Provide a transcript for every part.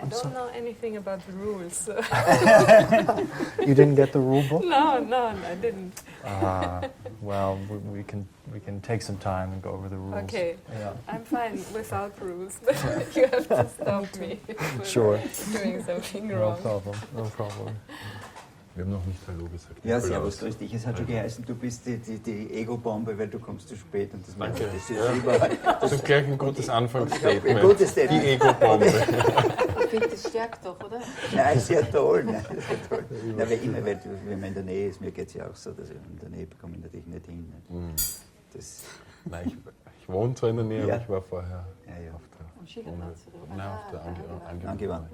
don't know anything about the rules. So. You didn't get the rule book? No, I didn't. Well, we can take some time and go over the rules. Okay, Yeah. I'm fine without rules, but you have to stop me Sure. doing something No wrong. problem. No problem. Wir haben noch nicht Hallo gesagt. Ja, servus, grüß dich. Es hat schon geheißen, du bist die Ego-Bombe, weil du kommst zu spät. Und das Danke. Das ist überall. Das ist gleich ein gutes Anfangsstatement. Ein gutes Statement. Die Ego-Bombe. Ich finde, das stärkt doch, oder? Nein, sehr toll. Nein, sehr toll. Nein, wenn man in der Nähe ist, mir geht es ja auch so, dass ich in der Nähe bekomme ich natürlich nicht hin. Das, Nein, ich wohne zwar in der Nähe, Ja. aber ich war vorher ja. auf der Am Schillerplatz, oder? Nein, auf der Angewandt. Angewandt.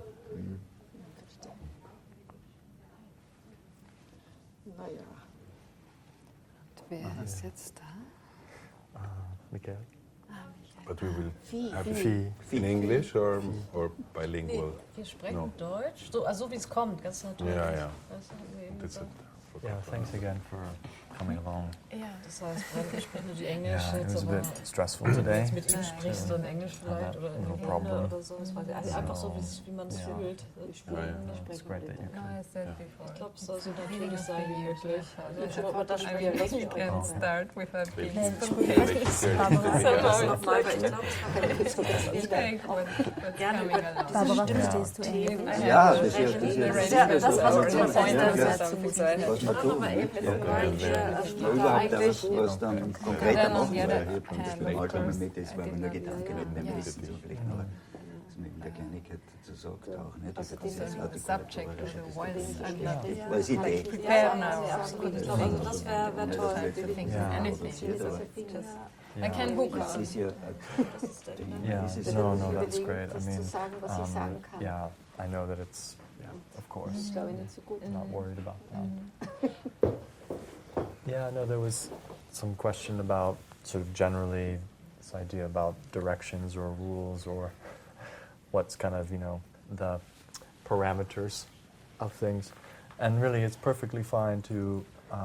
Naja. Wer ist jetzt da? Michael? But we will Vieh. have Fee. in English or bilingual? Wir sprechen No. Deutsch, so wie es kommt, ganz natürlich. Ja, ja. Das haben wir eben That's gesagt. it. Yeah, thanks again for coming along. Ja, Das heißt, ich spreche nur die Englisch, Yeah, it jetzt was a aber bit stressful wenn du today. jetzt mit ihm sprichst, dann Englisch vielleicht oder in no Runde problem. oder so. Das weiß ich. Also einfach so, wie man es Ja. fühlt. Wir sprechen, Ja, ja. wir It's sprechen great that you no, can. I said before. Ich glaube, es soll so natürlich sein wie möglich. Also, aber das I Spiel, mean, das you Spiel. can start without being Welches Somehow nochmal, weil ich glaube, das kann ich jetzt it's like what's coming along. Barbara, Stimmt. verstehst du Englisch? Ja, das ist ja das, was uns Or was something, so I was man tun. Überhaupt was dann konkreter machen, weil hier beim Mal kommen mit, das war nur Gedanke mit dem Wissen, so vielleicht noch, dass man in der Kleinigkeit dazu sagt, auch nicht, dass das the subject or the voice. Als Idee. Prepare now. Absolut. Ich glaube, also das wäre toll. Yeah. Anything. I can hook Das on. ist ja, Yeah, das ist no, that's great. I Das mean, zu sagen, was ich sagen kann. yeah, I know that it's, yeah, of course, Das ist, glaube ich, nicht so gut. not worried about that. Yeah, no, there was some question about sort of generally this idea about directions or rules or what's kind of, the parameters of things. And really it's perfectly fine to,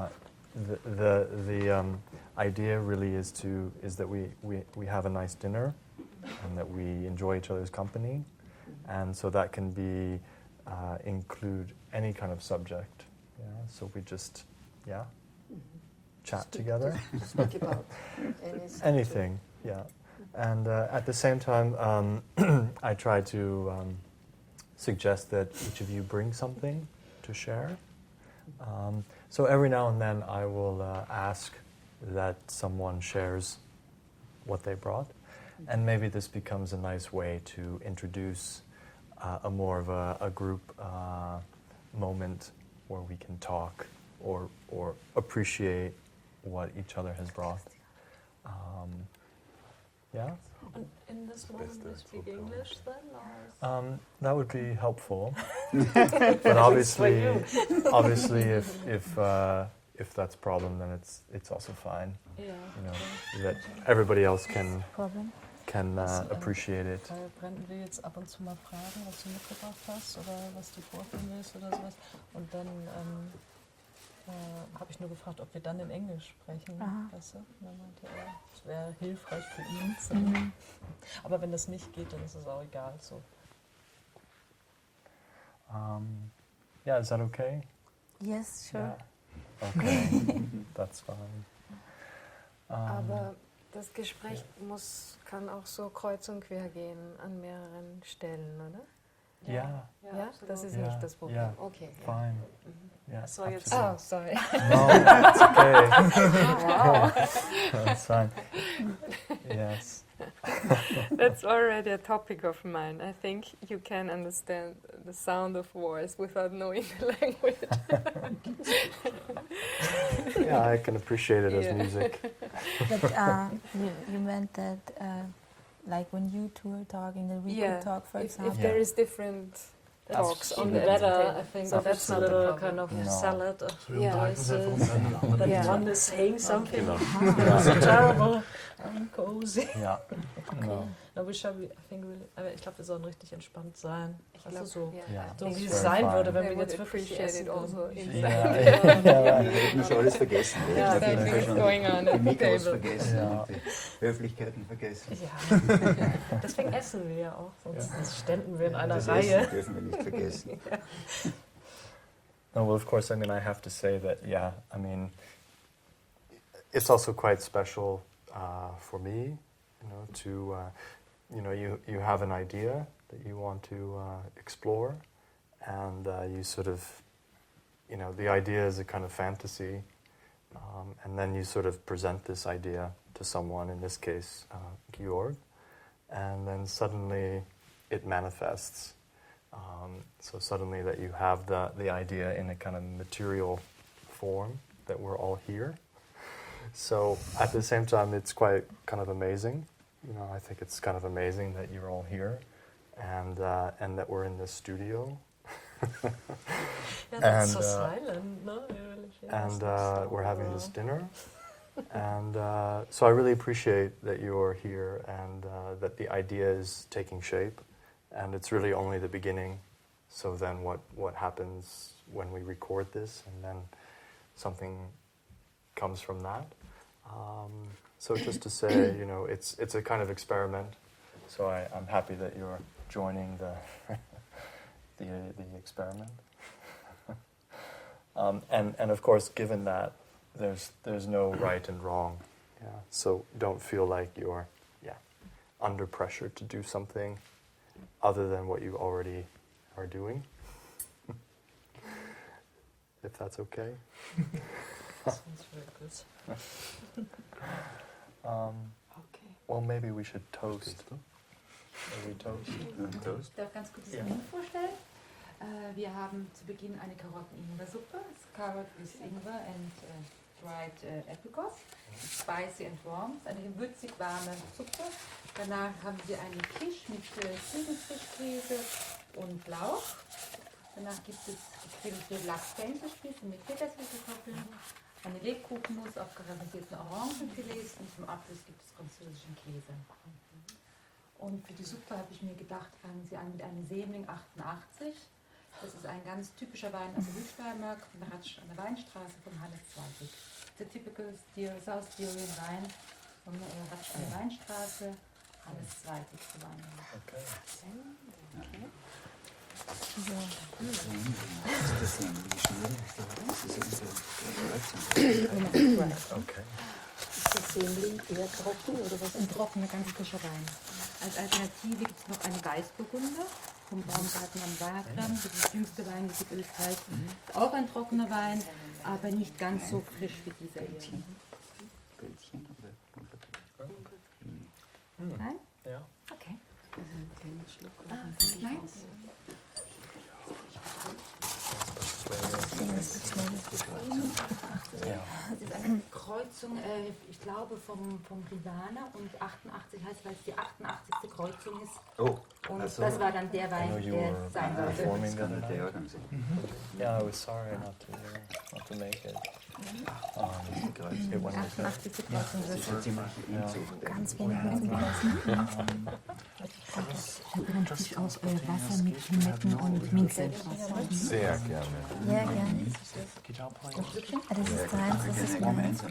the idea really is that we have a nice dinner and that we enjoy each other's company. And so that can be, include any kind of subject. Yeah? So we just, chat together. Speak about Anything, yeah. And at the same time, I try to suggest that each of you bring something to share. So every now and then I will ask that someone shares what they brought. And maybe this becomes a nice way to introduce a more of a group moment where we can talk or appreciate what each other has brought. Yeah? And in this moment, we speak English then? Or That would be helpful. But obviously, if that's a problem, then it's also fine. ja. That everybody else can Problem? appreciate it. Brandon will jetzt ab und zu mal fragen, was du mitgebracht hast oder was du vorführen willst oder sowas. Und dann habe ich nur gefragt, ob wir dann in Englisch sprechen. Aha. Weißt du? Und dann meinte er, es wäre hilfreich für ihn. So. Aber wenn das nicht geht, dann ist es auch egal. So. Yeah, is that okay? Yes, sure. Yeah. Okay, that's fine. Aber das Gespräch kann auch so kreuz und quer gehen an mehreren Stellen, oder? Yeah, Ja, das ist Ja, nicht das Problem. ja. Okay. fine. Yeah, soll jetzt- absolutely. Oh, sorry. No, it's okay. That's fine. Yes. That's already a topic of mine. I think you can understand the sound of voice without knowing the language. Yeah, I can appreciate it as Yeah. music. But you meant that, like when you two were talking, that we Yeah, could talk, for if example. there is different That's talks on even that better, table. I think. So That's not the a problem. kind of No. salad of Yeah. voices. That Yeah. one is saying something Genau. so terrible, cozy. Ja. No. No, we shall be, I think aber ich glaube, wir sollen richtig entspannt sein. Ich Also glaub, so, Ja. so wie It's es very sein fine. würde, wenn They wir would jetzt wirklich appreciate essen it also würden. inside. Ja. Wir hätten schon alles vergessen. Wir hätten auf jeden Fall Something is schon going on die at the Mikros table. vergessen Ja. und die Höflichkeiten vergessen. Ja, deswegen essen wir ja auch, sonst ständen wir in einer Das Reihe. Essen dürfen wir nicht vergessen. No, well, of course, I mean, I have to say that, yeah, I mean, it's also quite special for me, you know, to, you have an idea that you want to explore, and you sort of, the idea is a kind of fantasy, and then you sort of present this idea to someone, in this case, Georg, and then suddenly it manifests. So suddenly that you have the idea in a kind of material form, that we're all here. So at the same time, it's quite kind of amazing. I think it's kind of amazing that you're all here, and that we're in this studio. Ja, that's so And, silent, no? And we're having this dinner. And so I really appreciate that you're here, and that the idea is taking shape. And it's really only the beginning. So then what happens when we record this, and then something comes from that. So just to say, it's a kind of experiment. So I'm happy that you're joining the the experiment. And of course, given that there's no right and wrong, so don't feel like you're under pressure to do something other than what you already are doing. If that's okay. Sounds very good. Well, maybe we should toast. Maybe toast. Toast. Ich darf ganz kurz das Ja. Menü vorstellen. Wir haben zu Beginn eine Karotten-Ingwer-Suppe. Carrot with Ingwer and dried apricots. Spicy and warm. Eine würzig warme Suppe. Danach haben wir eine Quiche mit Zwiebelfischkäse und Lauch. Danach gibt es gegrillte Lachs-Fensterspieße mit Petersilikartoffeln. Eine Lebkuchenmus auf karamellisierten Orangenfilets und zum Abschluss gibt es französischen Käse. Und für die Suppe habe ich mir gedacht, fangen Sie an mit einem Sämling 88. Das ist ein ganz typischer Wein aus der Südsteiermark von der Ratsch an der Weinstraße von Hannes Zweitig. Der typical South Styrian Wein von Ratsch an der Weinstraße, Hannes Zweitig zu Wein. Okay. Okay. Ist das Sämling eher trocken oder was? Ein trockener, ganz frischer Wein. Als Alternative gibt es noch einen Weißburgunder vom Baumgarten am Wagram. Das ist das jüngste Weingebiet Österreichs. Ist auch ein trockener Wein, aber nicht ganz so frisch wie dieser hier. Nein? Ja. Okay. Nein? Das ist eine Kreuzung, ich glaube, vom Rivana und 88 heißt, weil es die 88. Kreuzung ist. Oh, Und also, das war dann der I know Wein, you der were sein sollte. performing das the kann other nicht der night. Jahrgang sein. Yeah, I was sorry not to make it. It went like that. 88. Kreuzung Das ist schon ziemlich Inzucht. Ganz wenig müssen gegessen. Ich habe natürlich auch Wasser mit Limetten und Minze. Sehr gerne. Ja, gerne. Das ist deins, das ist meins.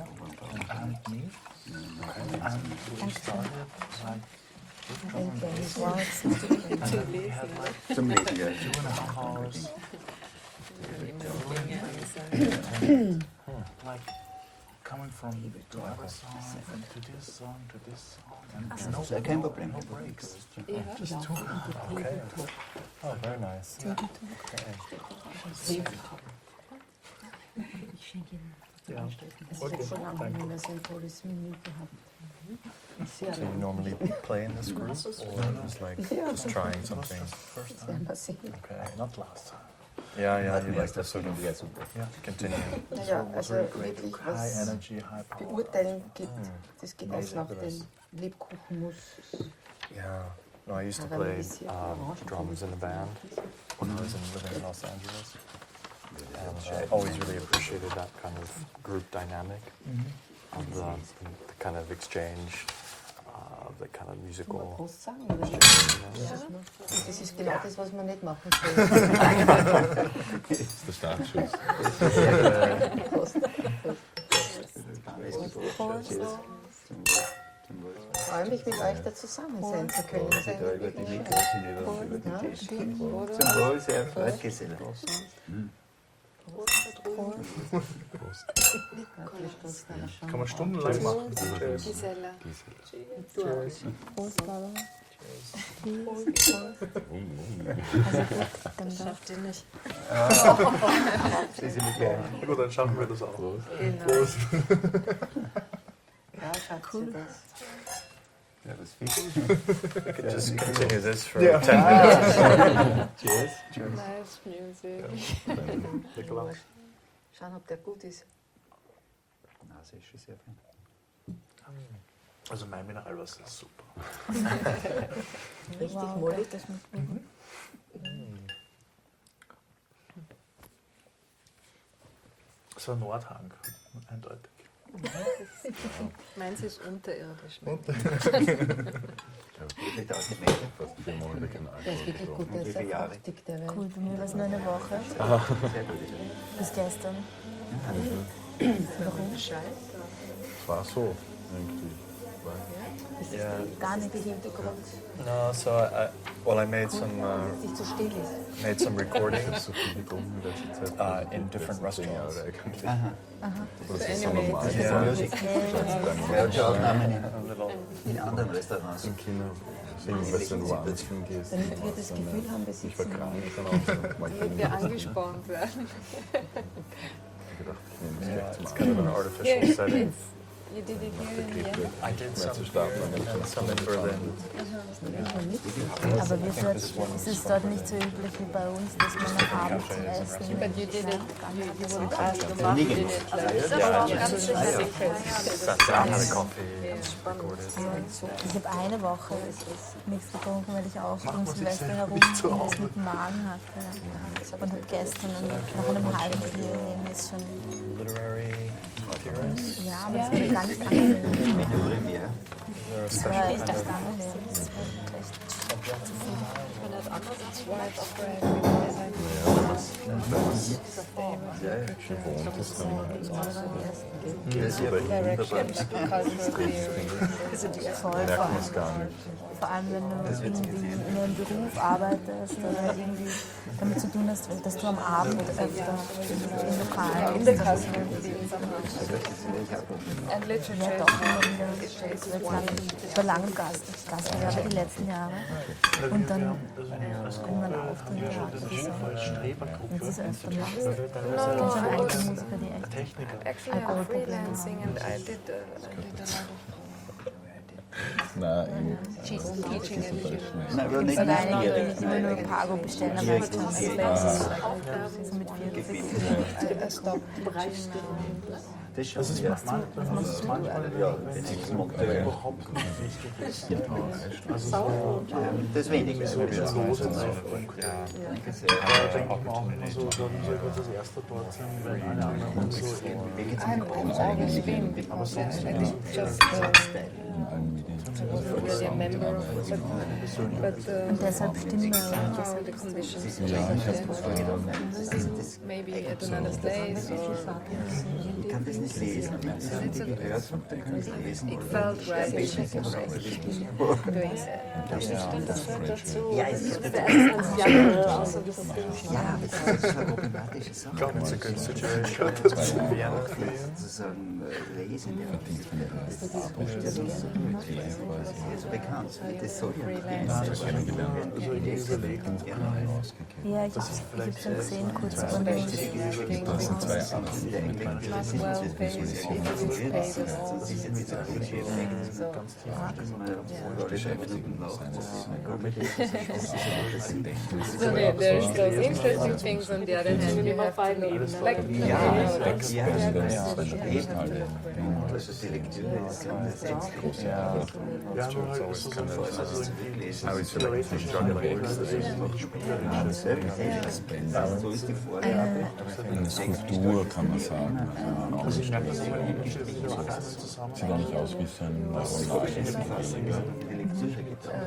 Wow, it's Zum Lesen, ja. Like coming from the other song to this song to this song and Das ist kein Problem. no breaks. Just two. Okay. Oh, very nice. Okay. Ich schenke Ihnen. Yeah. Okay. Schon lange Thank you. haben wir so ein tolles Menü gehabt. So you normally play in this group, or just like just trying something? First Das werden time. wir sehen. Okay. Not last time. Yeah, you Mir like ist to das sort of ja super. continue. Naja, was also very great. wirklich High was energy, high power. beurteilen geht, Mm. das geht aus nach Fabulous. dem Lebkuchenmus. Yeah. No, I used to play drums in a band when I was living in Los Angeles. And I always really appreciated that kind of group dynamic. on the kind of exchange, the kind of musical. Prost sagen, oder? Das ist genau das, was man nicht machen soll. Das ist der Startschuss. Prost. Ich freue mich, mit euch da zusammen sein zu können. Da über die Mikros hinüber, über die Tisch. Zum Wohl, sehr erfreut, Geselle. Kann man stundenlang machen. Gisela. Prost, Barbara. Dann Schafft ihr nicht. Na gut, dann schaffen wir das auch. Prost. Ja, schafft ihr das. Ja, das viel. We could just continue this for Yeah. 10 minutes. Cheers. Nice music. Schauen, ob der gut ist. Na, das ist schon sehr fein. Also mein Mineralwasser ist super. Richtig wow, mollig. das schmeckt gut. So ein Nordhang, eindeutig. Meins ist unterirdisch. Nicht ausgemeldet. Fast 4 Monate kein Der ist wirklich gut, der ist Wie viele sehr Jahre? fruchtig, der Wein. Cool, bei mir war es nur eine Woche. Sehr gut. Bis gestern. Warum? Es war so, irgendwie. Yeah. Gar nichts. No, so I made some Nicht so still ist. made some recordings So viele Universität. in different restaurants. Aha. Das ist so normal. Ja. Music. Welche Aufnahmen A little. in anderen Restaurants? Im Kino singen, was du woanders hingehst. Damit wir das Gefühl haben, wir Ich war sitzen krank am dann auch. Damit wir angespornt werden. Ich gedacht, ich nehme es Yeah, gleich it's zum kind of an Anfang. artificial setting. You did it here in Begriffe Vienna? I did mehr zu some starten, and some in Berlin. Aber es ist dort nicht so üblich wie bei uns, dass man am Abend zum Essen. But you did it, you would ask them Nie did gemacht. it like Sat down, had a coffee, recorded. Ich habe eine Woche nichts getrunken, weil ich auch um Silvester herum nicht zu irgendwas mit dem Magen hatte. Und habe gestern nach einem halben Bier nehmen ist schon. Literary materials. Ja, aber es war ganz angenehm. Drüben, ja. Is there a Es war special echt kind of angenehm. Es war echt wenn das anders ist, white of bread. Gewohnt ist dann Das ist aber Direction, wunderbar. cultural theory. voll, merkt man es gar nicht. vor allem wenn du irgendwie in einem Beruf arbeitest oder irgendwie damit zu tun hast, dass du am Abend öfter in Lokalen In the bist. customer somehow. And Ja, literature. doch immer wieder. Ich war lange Gastgewerbe die letzten Jahre. Und dann irgendwann Auftritte gehabt. Das ist eine Strebergruppe. Wenn du es öfter machst. No, Ich kenne no, schon I einige was Musiker, die echt Techniker. actually I'm freelancing and I did a lot Nein, of teaching and Na, aber nicht oder einige, neugierig. die immer nur Pago bestellen, aber halt schon so mit 40. I stopped teaching now. Das ist schon Das ist ja. manchmal Ja, wenn ich das mag, überhaupt nicht wichtig ist. Also so das ist wenig. so Ja. los und so. Danke Da sehr. denke ich mir auch immer so, da soll ich jetzt das erste dort sein, wenn alle anderen so Wie geht's I'm always been because I did just I wasn't really a member of it, but Und deshalb stimmen wir. how the conditions changed. Maybe at another place or Ich kann das nicht lesen. Wenn ich das nicht gehört habe, dann kann ich es lesen. it felt right doing that. Ja, es ist Also das ja, aber das ist eine problematische Sache. It's a good situation in Vienna for you. Sozusagen lesen, ja. Das ist so bekannt. Das soll ja nicht kennengelernt werden. also irgendwie überlegt, Ja, ich habe es schon gesehen, kurz vor dem. So there's those interesting things, on the other hand, you have to leave, like, Also die Lektüre ist ganz groß. Yeah. Ja, nur halt so Aber ich vielleicht nicht schon So ist die Vorgabe. eine Skulptur, kann man sagen. also ich merke, dass ich zusammen. Sieht auch nicht aus wie so ein neuronales Die Lektüre gibt es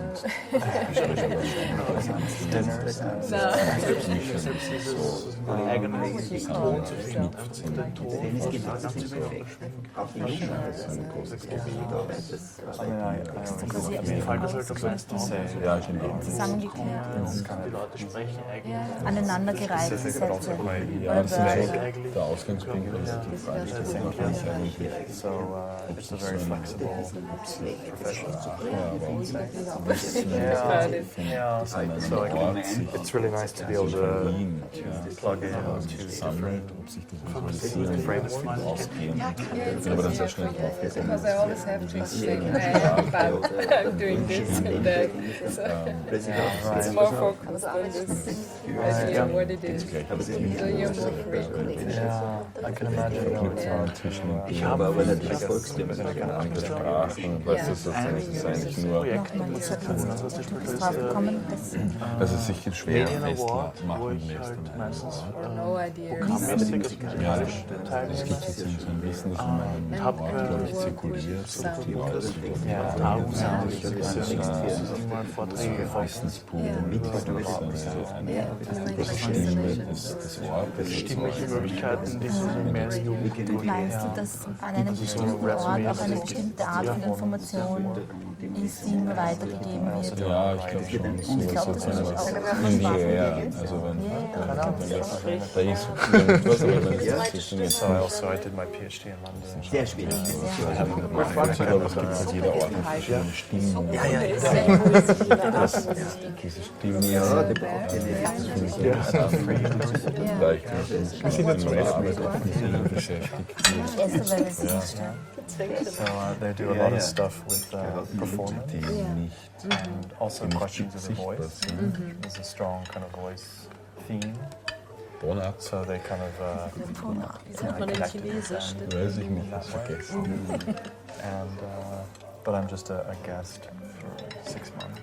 Selbst dieses eigene Ton zu finden, den Ton Es gibt auch diesen Effekt. Auch die Mischung. auf jeden Fall, das halt das meiste Ja, genau. Zusammengekehrt, die Leute sprechen eigentlich. aneinandergereihte Sätze. Ja, das ist Oder so der Ausgangspunkt, also die Frage ist eigentlich, So it's a very flexible yeah. So it's really nice to be able to plug in to sammelt, ob sich das visualisieren, ausgehen. Aber dann sehr schnell drauf geht. because I always have to think about doing this and that. So it's more focused on this idea of what it is. So you're more free. Yeah, I can imagine though. Ich habe aber natürlich Volksstimme. Andere Sprachen, weißt du, das ist eigentlich nur, nochmal drauf gekommen, dass also sich schwer Medien Award, wo festmachen ich lässt. halt meistens No idea. programmmäßig Ja, Teil das gibt jetzt so ein Wissen, das in meinem Ort, glaube ich, zirkuliert. Yeah. mal Vorträge Meistens pur eine Stimme des Ortes. stimmliche Möglichkeiten, die so mehr Jugend. meinst du, dass an einem bestimmten Ort auch eine bestimmte Art von Information ist, die nur weitergegeben wird? Ja, ich glaube schon. So linear. Also wenn da ist irgendwas, aber wenn es nicht So I did my PhD in London. Sehr schwierig. ich glaube, es gibt an jeder Ort verschiedene Stimmen. Diese Stimmen, Ja, die braucht ihr nicht. vielleicht in meiner Arbeit auch nicht immer beschäftigt. Ich esse, weil es nicht stimmt. So they do a lot of stuff with performance Die nicht and also questions of the voice. There's a strong kind of voice theme. Bonat, So they kind of Wie sagt man in Chinesisch? weiß ich nicht, das vergessen. and but I'm just a guest for 6 months.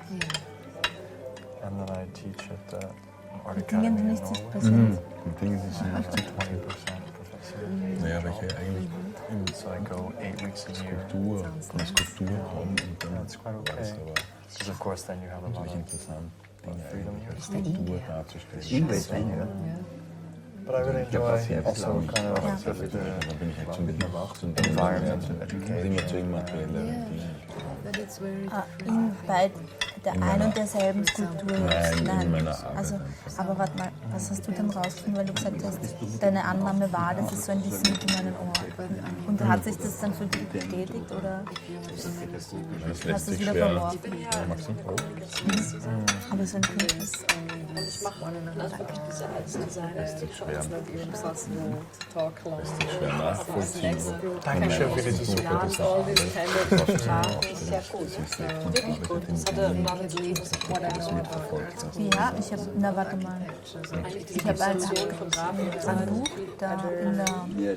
And then I teach at the Art Dingen, Academy die in nicht Norway. 70%. Die Dinge, die sind nicht 20% professor. naja, welche eigentlich in So I go 8 weeks a year. Skulptur, von Skulptur kommen und dann That's quite okay. ist aber Because of course then you have a lot natürlich of interessant, Dinge eigentlich als Skulptur darzustellen. Ingwer ist ein, ja. But I really enjoy also kind of Da bin ich halt so mit zum environment and Dinge zu education. materiellen Dingen. But it's very Bei der ein und derselben Skulptur jetzt? Nein, in meiner Arbeit. Also, aber warte mal, was hast du denn rausgefunden, weil du gesagt hast, deine Annahme war, das ist so ein Wissen mit in einen Ort. Und hat sich das dann für dich bestätigt oder Das hast lässt du es sich wieder schwer. verworfen? Magst du? Aber so ein Kunden Ich mache also wirklich diese als Designer, it's not even possible to talk long. Schwer nachvollziehen. Dankeschön für diese super Learned all this kind of stuff. Sehr gut. Wirklich gut. Das hatte damit zu tun, dass ich Mitverfolgt hast. Ja, ich habe, na warte mal, ich habe ein Buch da in der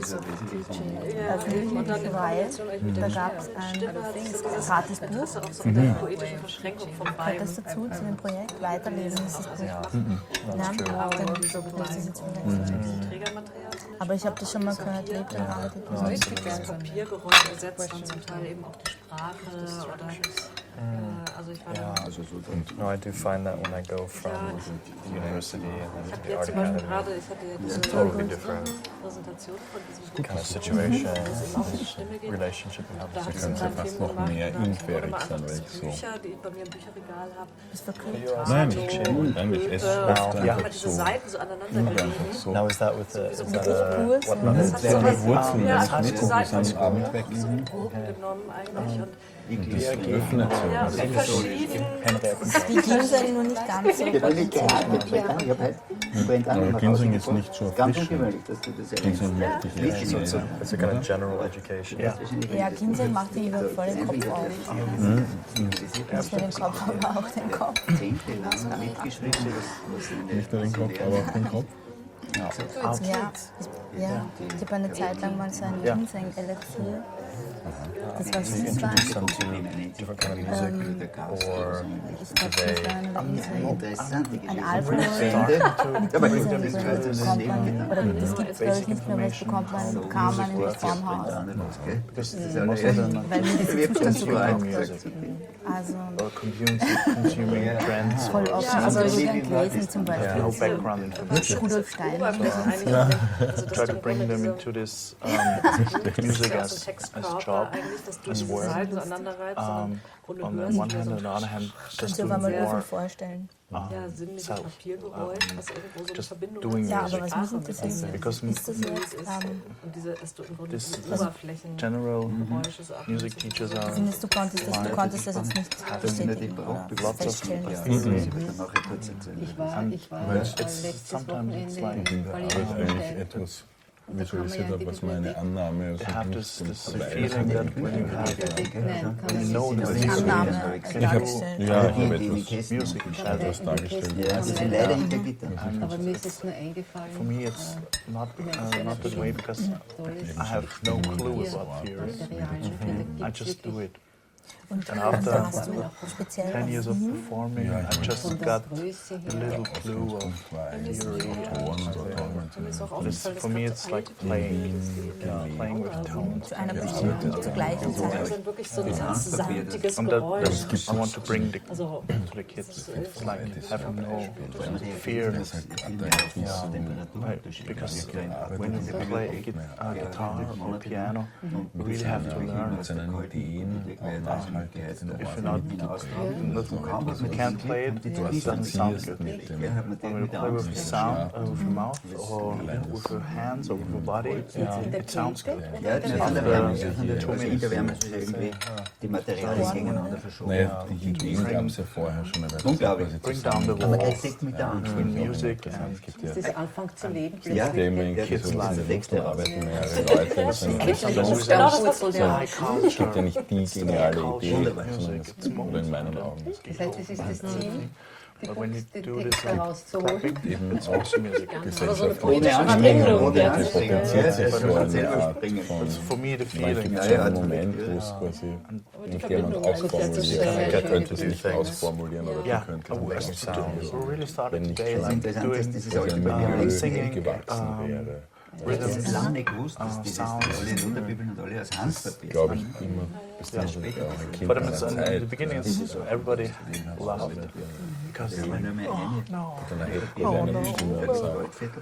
öffentlichen Reihe, da gab es ein gratis Buch, poetische Verschränkung vom gehört das dazu, zu dem Projekt, weiterlesen ist das Buch. Ja, dann lese ich jetzt vielleicht. Trägermaterial. Aber ich habe das schon mal gehört, lebt in Arbeit. Das Papiergeräusch ersetzt dann zum Teil eben auch die Sprache oder also ich war Yeah. da, No, I do find that when I go from the university and ich then to habe the jetzt art zum Beispiel academy, gerade, ich hatte ja diese totally different Präsentation von diesem kind of situation, auch um die Stimme geht. relationship you have Da with habe ich the so kannst ja einen fast Film noch gemacht. mehr Da habe ich infähig immer sein, weil andere ich so- Bücher, die ich bei mir im Bücherregal habe. Ist verkürzt. Nein, ich esse oft Ja. einfach Diese so. Seiten so aneinander gelegen. So. Now is that with the, is that a, Kurs, what ja. method? Das wäre die Wurzeln, Ja, das also mit diese Seiten am Abend weg. so Gurken genommen eigentlich und Und das öffnet Ja, mit verschiedenen. Die Ginseng nur nicht ganz so. Ich habe nicht geatmet, ich habe halt brennt an. Aber Ginseng ist nicht so ganz frisch. ungewöhnlich, dass du das Ginseng möchte ich eher. It's a kind of general education. Ja, Ginseng macht dir über voll den Kopf auf. Nicht nur den Kopf, aber auch den Kopf. Zehntelang mitgeschrieben, was Nicht nur den Kopf, aber auch den Kopf. Ja, ich habe eine Zeit lang mal so ein Ginseng-Elixier. Das war Süßwein. Listen to different kind of music or Ich glaube, das war eine Riesling. interessant. Ein Alkohol mit Ginseng bekommt man, oder das gibt es glaube ich nicht mehr, weil das bekommt man, bekam man im Formhaus. Weil mir diese Zustände gekocht hat. Also, voll oft. Also ich habe gelesen zum Beispiel Rudolf Steiner. Try to bring them into this music as job, as work. On the one hand, on the other hand, just Kannst du doing dir mal Löwen more vorstellen? self. was irgendwo so eine Just Verbindung doing Ja, music. aber was mich interessiert, Because ist das jetzt, Und diese, dass du im Grunde This diese Oberflächen general Geräusche so ab- music teachers are findest du konntest das jetzt nicht bestätigen oder feststellen, dass das so ist? Ich war letztes Weil Wochenende ich eigentlich etwas visualisiert habe, was meine Annahme aus they have dem this Nicht feeling that when you have Nein, kann you man know nicht. that Die it's Annahme Ich habe dargestellt. ich habe music. etwas dargestellt. Ja, sie sind leider hinter Gitter. Aber mir ist es nur eingefallen. For me, it's not that way because I have no clue about theories. I just do it. Und And also after hast du speziell 10 years of performing, I just Von der got Größe a her. little clue of theory. For me, it's like playing with tones. zu einer bestimmten, zur gleichen Zeit. Also wirklich so ein samtiges And Geräusch. I want to bring Also, to the kids. It's like having no fear. Because when you play guitar or piano, you really have to learn. Mit seinen Ideen auch nachhaltig in der If you can't play it, it doesn't sound good. mit dem When you play with the sound, with your mouth, or with your hands, or with your body, it sounds good. Ja, das ist von der Wärme. In der Wärme ist irgendwie die Materialien gegeneinander verschoben. Naja, die Ideen gab es ja vorher schon, aber Unglaublich. Bring down the Aber wall er kriegt mit der Angst. between music and es gibt ja Das ist Anfang zu leben. Ja, Systeme, ja, Kids das und ist Texte arbeiten mehrere Leute. Das sind Genau das, was high es gibt ja culture. nicht die geniale Idee, Wunderbar. sondern es, oder in meinen Augen. Das heißt, es ist das Ziel, die But when you den do this Text like herauszuholen. Eben it's auch also music. Gesellschaft Ohne Anstrengung, ohne das Anstrengung. potenziert sich Ja, so man eine selber Art springen. von That's for me the Manchmal feeling. gibt es Ja, einen ja, Moment, wo es quasi irgendjemand ausformuliert. Er könnte es nicht ausformulieren, aber Yeah, er könnte I was es we really started Wenn nicht today schon like Interessant ist, doing das ist quasi heute ein bei mir Milieu singing, gewachsen wäre. Ich habe rhythms. lange gewusst, dass die Sounds. alle Lutherbibeln und alle aus Handpapier Glaube ich immer, bis dann auch ein Kind But einer in the Zeit. beginning, everybody loved it because immer nur mehr eine. no. Dann erhebt quasi eine Stimme und sagt, Goldviertel.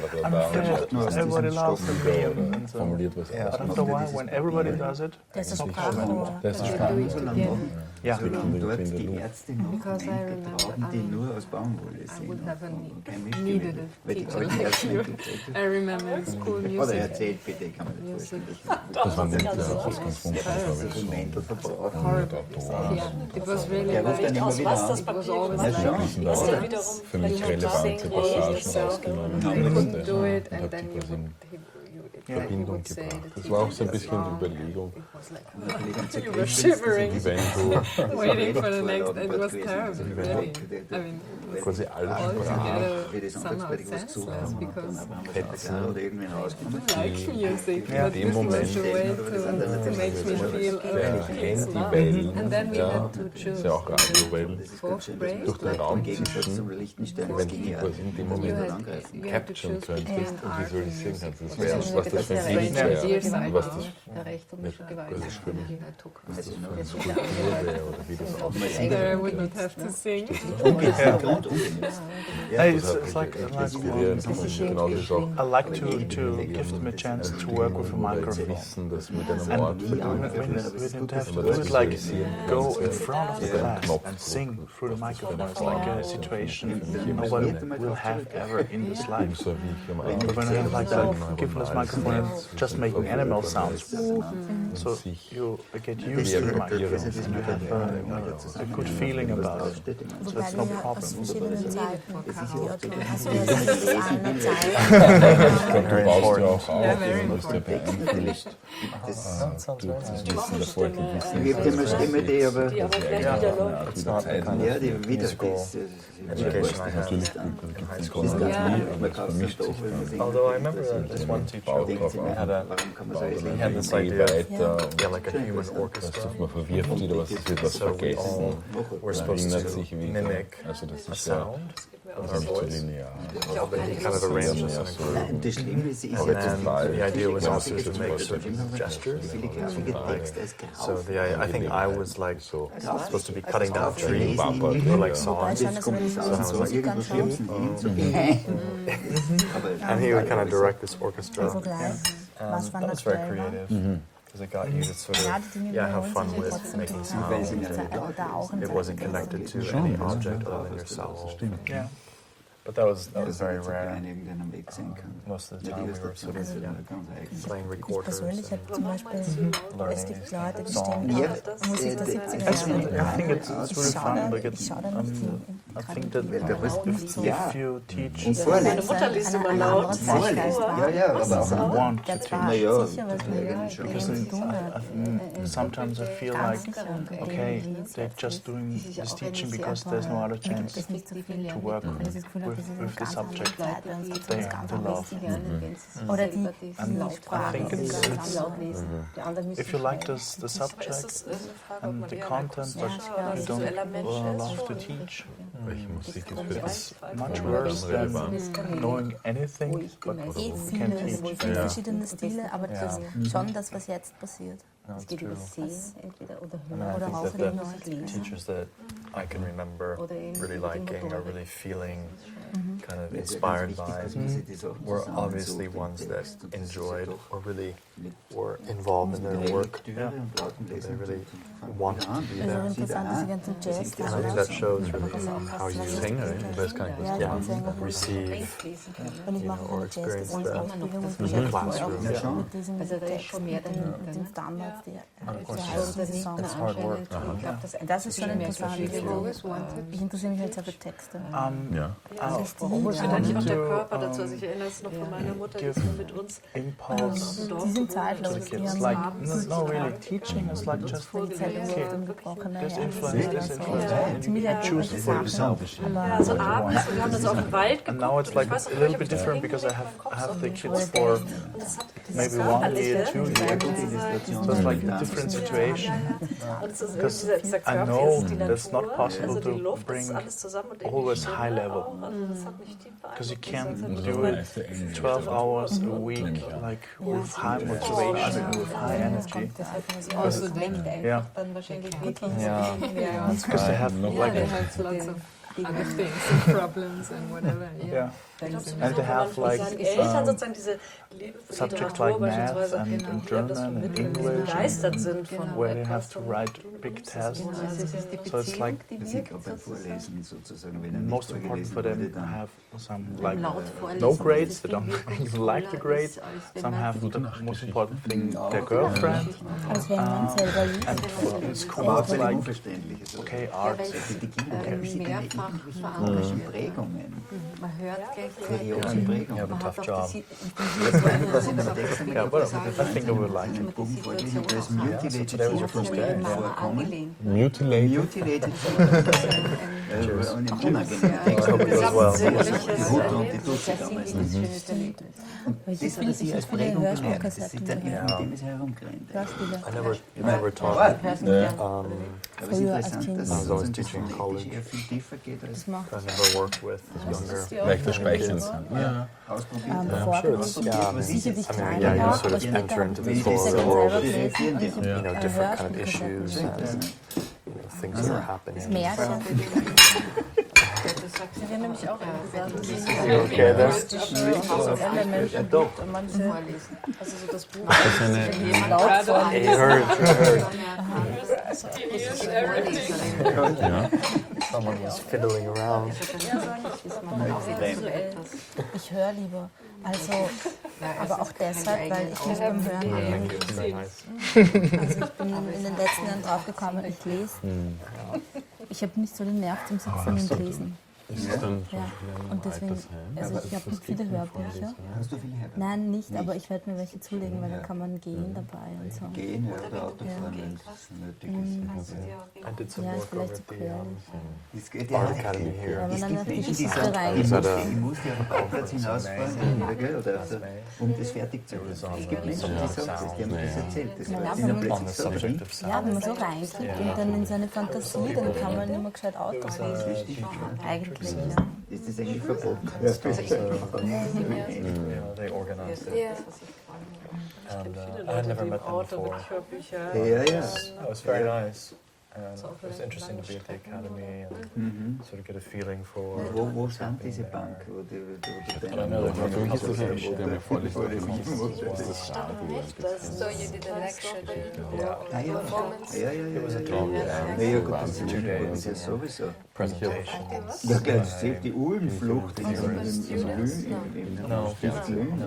Everybody loves the oder and so. formuliert was But aus. after a while, when everybody does it, Das ist Sprachrohr. Das ist spannend. yeah, Solange dort Kinder die los. Ärzte noch Because I Mäntel brauchen, die remember, nur aus Baumwolle I sind. would have und kein needed Mischgewebe. a Weil die teacher alten like Ärzte you. nicht I remember in school Oder music. erzählt bitte, ich kann mir das vorstellen. Das war nicht was ganz wunderbar, glaube ich, so Horrible. Autoren. Yeah, it was really Er ruft dann like, immer wieder an. it was always Ja, like, schon. Verglichen da auch für mich relevante Passagen rausgenommen you und couldn't do it habe and die then you quasi would, in it's like he Verbindung would say gebracht. the Das war auch so ein teacher bisschen was die wrong. Überlegung, It was like, Natürlich am you were zerknittelsten shivering, wenn du waiting for the next, it was terrible, really. I mean, quasi alles all sprach, together wie das somehow Anfangspredigt was gesucht senseless haben. because Petzen oder irgendwen rausgenommen. I like music, Ja, but in this dem was Moment the way to make me feel Handywellen, And then we ja, had to ist choose ja auch Radiowellen, Das ist fourth ganz schön, grade. durch den im Raum Gegensatz zwischen, zum Liechtenstein, wenn das du ging die ja quasi in dem You Moment had, angreifen. you had to capturen choose könntest between und art and visualisieren music. kannst. Das Was wäre, ist was das für ein der Bild rechte wäre, Seite was war, das der rechte nicht Gewalt, quasi für die I took. für eine Skulptur wäre oder wie das aussieht. There I would not have to sing. Grund ungenutzt. Hey, Das it's hat like mich inspiriert und genauso ist auch I like to give them a chance to work with a microphone. wissen, dass mit einem Ort We didn't have to do it like go in front of the class and sing through the microphone. It's like a situation nobody will have ever in this life. so wie ich am But when I like that, give this microphone when it's just making animal sounds. So you get used to the microphone and you have a good feeling about it. So it's no problem. Du baust ja auch auf, du musst ja beeinflusst. Du wissen davor, du wissen. Es gibt immer Stimme, die aber Die aber gleich wieder läuft. It's not the kind ja, of die wieder musical das. education I had Natürlich in high school. gibt es das vermischt sich dann. Although I remember that this one teacher had a he had this idea of like a human orchestra. Man verwirft wieder was, es wird was So we all vergessen. were supposed Erinnert to sich wieder. mimic Also das a ist ja sound of halb her so voice. linear. But he kind of arranged us in a group. Das Schlimme ist, And the idea was also to make certain gestures. So I think I was like supposed to be cutting down trees or like songs. So I was like, and he would kind of direct this orchestra. That was very creative because it got you to sort of have fun with making sounds. It wasn't connected to any object other than yourself. Yeah. But that was very rare. Most of the Ja, time we were sort of playing recorders Persönlich habe zum Beispiel, es learning gibt these Leute, die songs. stehen auf Musik der 70er Jahre. I think it's really fun. Like Ich schaue da nicht hin. I think that if you teach Meine Mutter liest immer laut. Ja, aber auch want to Der teach, zwar ja, sicher was mit dem zu tun hat. sometimes I feel like, okay, they're just doing this teaching because there's no other chance Das nicht so viel to work Wenn ich das Gefühl habe, das ist with the ganz subject Zeit, und es gibt they was ganz love. anderes. Oder die Sprache. think it's- Die anderen If you like the subject Ist es eine Frage, ob and man the eher content, but you visueller Mensch don't ist love to schon. teach, Welche Musik ist für it's dich much worse than knowing anything, but you can't teach. viele verschiedene Stile, aber das ist schon das, was jetzt passiert. No, Es it's geht true. über Sehen entweder oder And Hören. I Oder think auch that reden the und lesen. teachers that I can remember Oder eben really mit dem liking or Motorrad. really feeling kind of inspired by were obviously ones that enjoyed or really were involved in their work. They really wanted to be Also there. interessant, diese ganzen Jazz. And I think that shows really how you Sängerin? Ich weiß gar nicht, was Ja, du ich bin Sänger. receive Und ich mache or eine experience Jazz-Ausbildung und in the beschäftige mich auch classroom. mit diesen Also da ist schon mehr Texten, dahinter, mit den ne? Standards, die course, heißen diese Songs. It's hard work. Ich glaube, Das ist schon interessant. wanted. Ich interessiere mich halt sehr für Texte. Ja. Stil, Vielleicht auch der to, Körper dazu. Also ich erinnere es noch von meiner Mutter, die ist give nur mit uns impulse im Dorf die sind gewohnt. zeitlos. to Die the kids. haben Like, not really teaching, it's like just, die Zeit okay, über gebrochene this Herzen influence, this oder influence, so. and Ziemlich you choose ergebliche for Sachen. yourself. Ja, also abends, und wir haben das auf dem Wald And geguckt. now it's und like ich weiß a noch, little ich hab bit das different hängen because I geblieben have the im kids Kopf. for Und es hat maybe das 1 alles, year, ne? 2 years. So it's like a different situation. Und es ist Because dieser I Körper, know ist die that's not Natur, possible also die to Luft, das bring ist alles zusammen und eben always die Stimme high level. auch. Also das hat mich tief Because you beeindruckt. can't Das do ist it 12 hours a week, like with high motivation and with high energy. Ausdenkt Yeah. einfach dann wahrscheinlich wirklich. Yeah. Because they have like Lots of other things and problems and whatever. yeah, and they have like seinen Eltern sozusagen diese Liebe für subjects Literatur like math beispielsweise and die haben das German and vermittelt, die English, begeistert sind von where they etwas. have to write big tests. Also es ist die So it's like Beziehung, die Das wirkt ist auch beim Vorlesen sozusagen, wenn er nicht most important vorgelesen for them wurde, to dann have some like laut vorlesen. no grades. Das ist They don't viel even like the wirkungsvoller, grades. als wenn Some man have the most important thing, their girlfriend. Als wenn man selber liest. And in school aber auch it's völlig like Unverständliches. Also, okay, art. die Kinder haben sich dann mehrfach irgendwelche verankert. komischen Prägungen, Man hört gleich kuriose You Prägungen. have a tough job. Was in einem Text Yeah, but I think I would like it. einen Buch vorgelesen, da ist so Mutilated today was your Children first day, yeah. vorkommen. Mutilated. Mutilated Children, das ist ein unangenehmer Text. Hope it goes well. Die Hutu und die Tutsi damals. Und das hat er sich als Prägung gelernt. Das ist dann mit dem ist er herumgerannt. Hörspiele. I never taught. Aber es ist Früher als interessant, Kind. dass I was always das teaching Phonetische college. eher viel tiefer geht als Das macht I never worked with younger. Leichter speichern. Ja. ausprobiert. bevor sure du it's, yeah, sicherlich I mean, kleiner yeah, you war, sort aber of später enter into Wie this die whole selber world, gelesen und you know, different kind of Hörspielkassetten. issues and things that are happening. Märchen. Sie haben nämlich auch gesagt, dass es You okay there? Elemente gibt und manche, also so das Buch laut It hurts, it hurts. Ja. Someone was fiddling around. Ich höre lieber. Also, aber auch deshalb, weil ich mich beim Hören eigentlich. Very nice. Also ich bin in den letzten Jahren draufgekommen, ich lese. Ich habe nicht so den Nerv zum Sitzen und Lesen. Ist es dann Ja. Und deswegen, also ich habe viele Hörbücher. Hast du viele Hörbücher? Nein, nicht, aber ich werde mir welche zulegen, weil dann kann man gehen dabei und so. Gehen oder Autofahren, wenn es nötig ist. I did some Ja, ist work vielleicht over zu the quälen. Es geht Art ja. Academy Ja, here. aber Es dann gibt hat die Menschen, die Geschichte sagen, rein. ich muss ja am Parkplatz hinausfahren, oder um das fertig zu machen. Es gibt Menschen, die sagen das, die haben das erzählt. Das Ja, war aber ihnen man- On the plötzlich so subject drin. of sound. Ja, wenn man so reinklickt und dann in seine Fantasie, dann kann man nicht mehr gescheit Auto fahren. Eigentlich, ja. Ist das eigentlich verboten? You know, they organized it. And I had never met them Auto before. mit Hörbücher. Ja, ja. It was very nice. And it was interesting to be at the academy and sort of get a feeling for. Wo stand diese Bank? Wo du I know Ja, für mich ist das deine eigentlich, der mir Vorlesung gemacht hat, das Radio. So you did a lecture there. Yeah. Ah ja, Performance. ja, ja. It was a Ja, talk. ja, gut, das ist 2 days. ja sowieso. Presentations. Ja, klar, das ist die Ulmflucht in Also mit students? No. Lünen.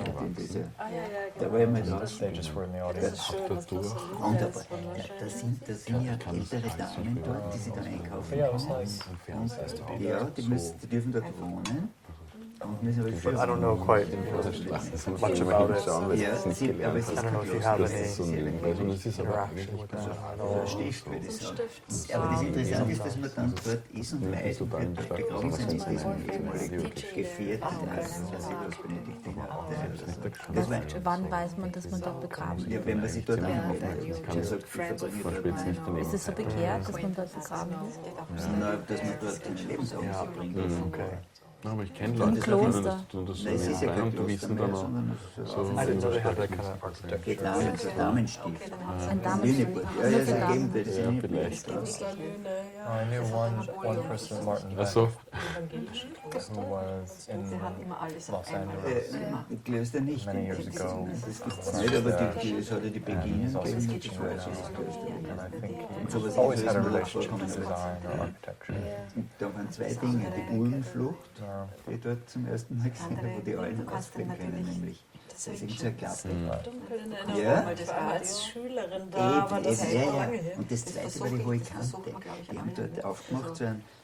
Da war ich mal raus. They just were in the audience. Und da sind ja ältere Damen dort, die sie dann einkaufen But yeah, it was können. nice. Nice to be there. Ja, die dürfen dort wohnen. Und müssen aber I don't know quite much about it. Ja, aber es I ist don't know if you kein have Kloster. any Das ist so ein Nebenbei, sondern es ist aber interaction eigentlich with them at Ein all. Stift, würde ich sagen. Aber das Interessante ist, dass man dann dort ist und weiß, und wird dort begraben sind in diesem ehemaligen gevierten Basilos Benediktin. Das war Wann weiß man, dass man dort begraben ja, wird? wenn man sich dort anmeldet. Also, ich verbringe dort meine, Ist es so begehrt, dass man dort begraben wird? dass man dort seine Lebensaussicht bringt. Okay. aber ich kenne Leute, die Kloster. das so Nein, es ist ja nebenbei kein und die Kloster wissen mehr, dann auch, sondern es ist so I didn't know they had that kind of architecture. Damenstift. Ein Damenstift. Lüneburg. Ja, ja, das Damen. Gegenteil, das ist Ja, nicht vielleicht. I knew one person, Martin Ach Beck, so, who was in Los Angeles Klöster nicht. many years ago. Das gibt es nicht, aber es hat ja die Beginen He's also gegeben, teaching das war right also das now. Klöster. And I think Und he sowas always ist had a mir relationship vorkommen. to design or architecture. Und da waren zwei Dinge, die Ulmflucht, Yeah. die ich dort zum ersten Mal gesehen habe, wo die allen ausbringen können, nämlich da ist irgend so eine Klappe. Ja, Weil das war als Schülerin da, eben, aber das ist ja, so ja. lange her. Und das zweite war die hohe Kante. Die haben dort aufgemacht, so ein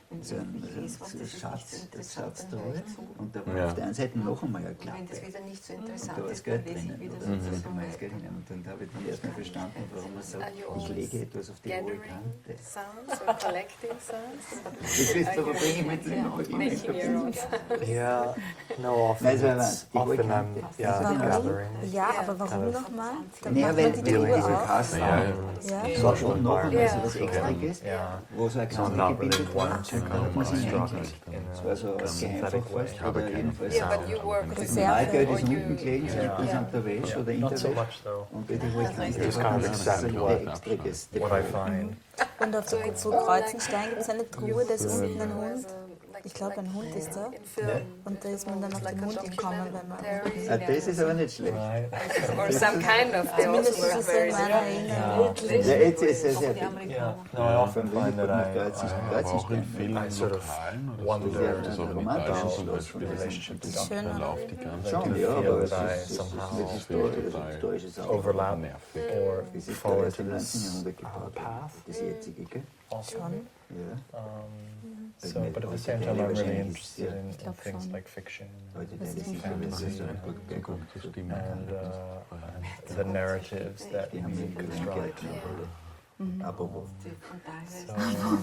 Schatztruhe. Und da war Ja. auf der einen Seite noch einmal eine Klappe. Wenn das wieder nicht so Und interessant da war das ist, Geld dann lese ich drinnen. wieder Oder so da zusammen. war das Geld hinein. Und dann habe ich dann erst mal verstanden, warum man sagt, ich lege etwas auf die hohe Gathering Kante. sounds or collecting sounds. Das ist aber bringe ich mit Making your own. Yeah, no, often, Nein, so often I'm Warum? gathering. Ja, aber warum nochmal? Dann Naja, macht weil man die diese Truhe auf. Kasten ja, Ja. so und noch einmal so was Ja. Extriges, Yeah. wo so eine So I'm Kante not really gebildet one war, to da hat man sich construct hingelegt. in Das war so a ein synthetic Geheimfach way. fast, oder jedenfalls Yeah, but you work with Malgeld ist or you- unten gelegen, so Ja. etwas an der Wäsche oder in Not der so Wäsche. much though. Und bei der hohen Kante Just war kind of das accept so what- ein extriges What I find. Und auf so Kreuzenstein gibt es eine Truhe, da ist unten ein Hund. Ich glaube, ein Hund ist da. Und da ist man dann auf den Hund gekommen, wenn man. Ah, das ist aber nicht schlecht. Right. Or some kind of. They Zumindest also ist work es so in very meiner Erinnerung. Ja, jetzt ist es sehr viel. Yeah. No, I often Von find that Lüneburg nach I aber auch in vielen I sort of Lokalen oder so, wonder das auch in romantisch Italien ist zum das Beispiel, the relationship to Schön, Duncan. da oder? läuft die ganze Schon, can ja, feel aber es that I ist somehow historisches auch. overlap nervig. or Das ist fall erst into im this 19. Jahrhundert gebaut, path. das jetzige, gell? Also, Ja. so, but at the same time, I'm really interested in glaub things schon. like fiction Heute Das das ist ist fantasy so ein gut geguckt. and the narratives that Die haben we sich construct. gehalten. Aber wo? So,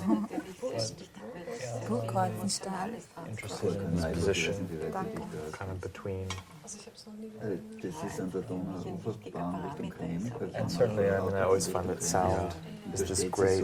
Burgkreuzenstein. interested in this position, kind of between. Das ist an der Donauuferbahn Richtung König. And certainly, I mean, I always find that sound is this great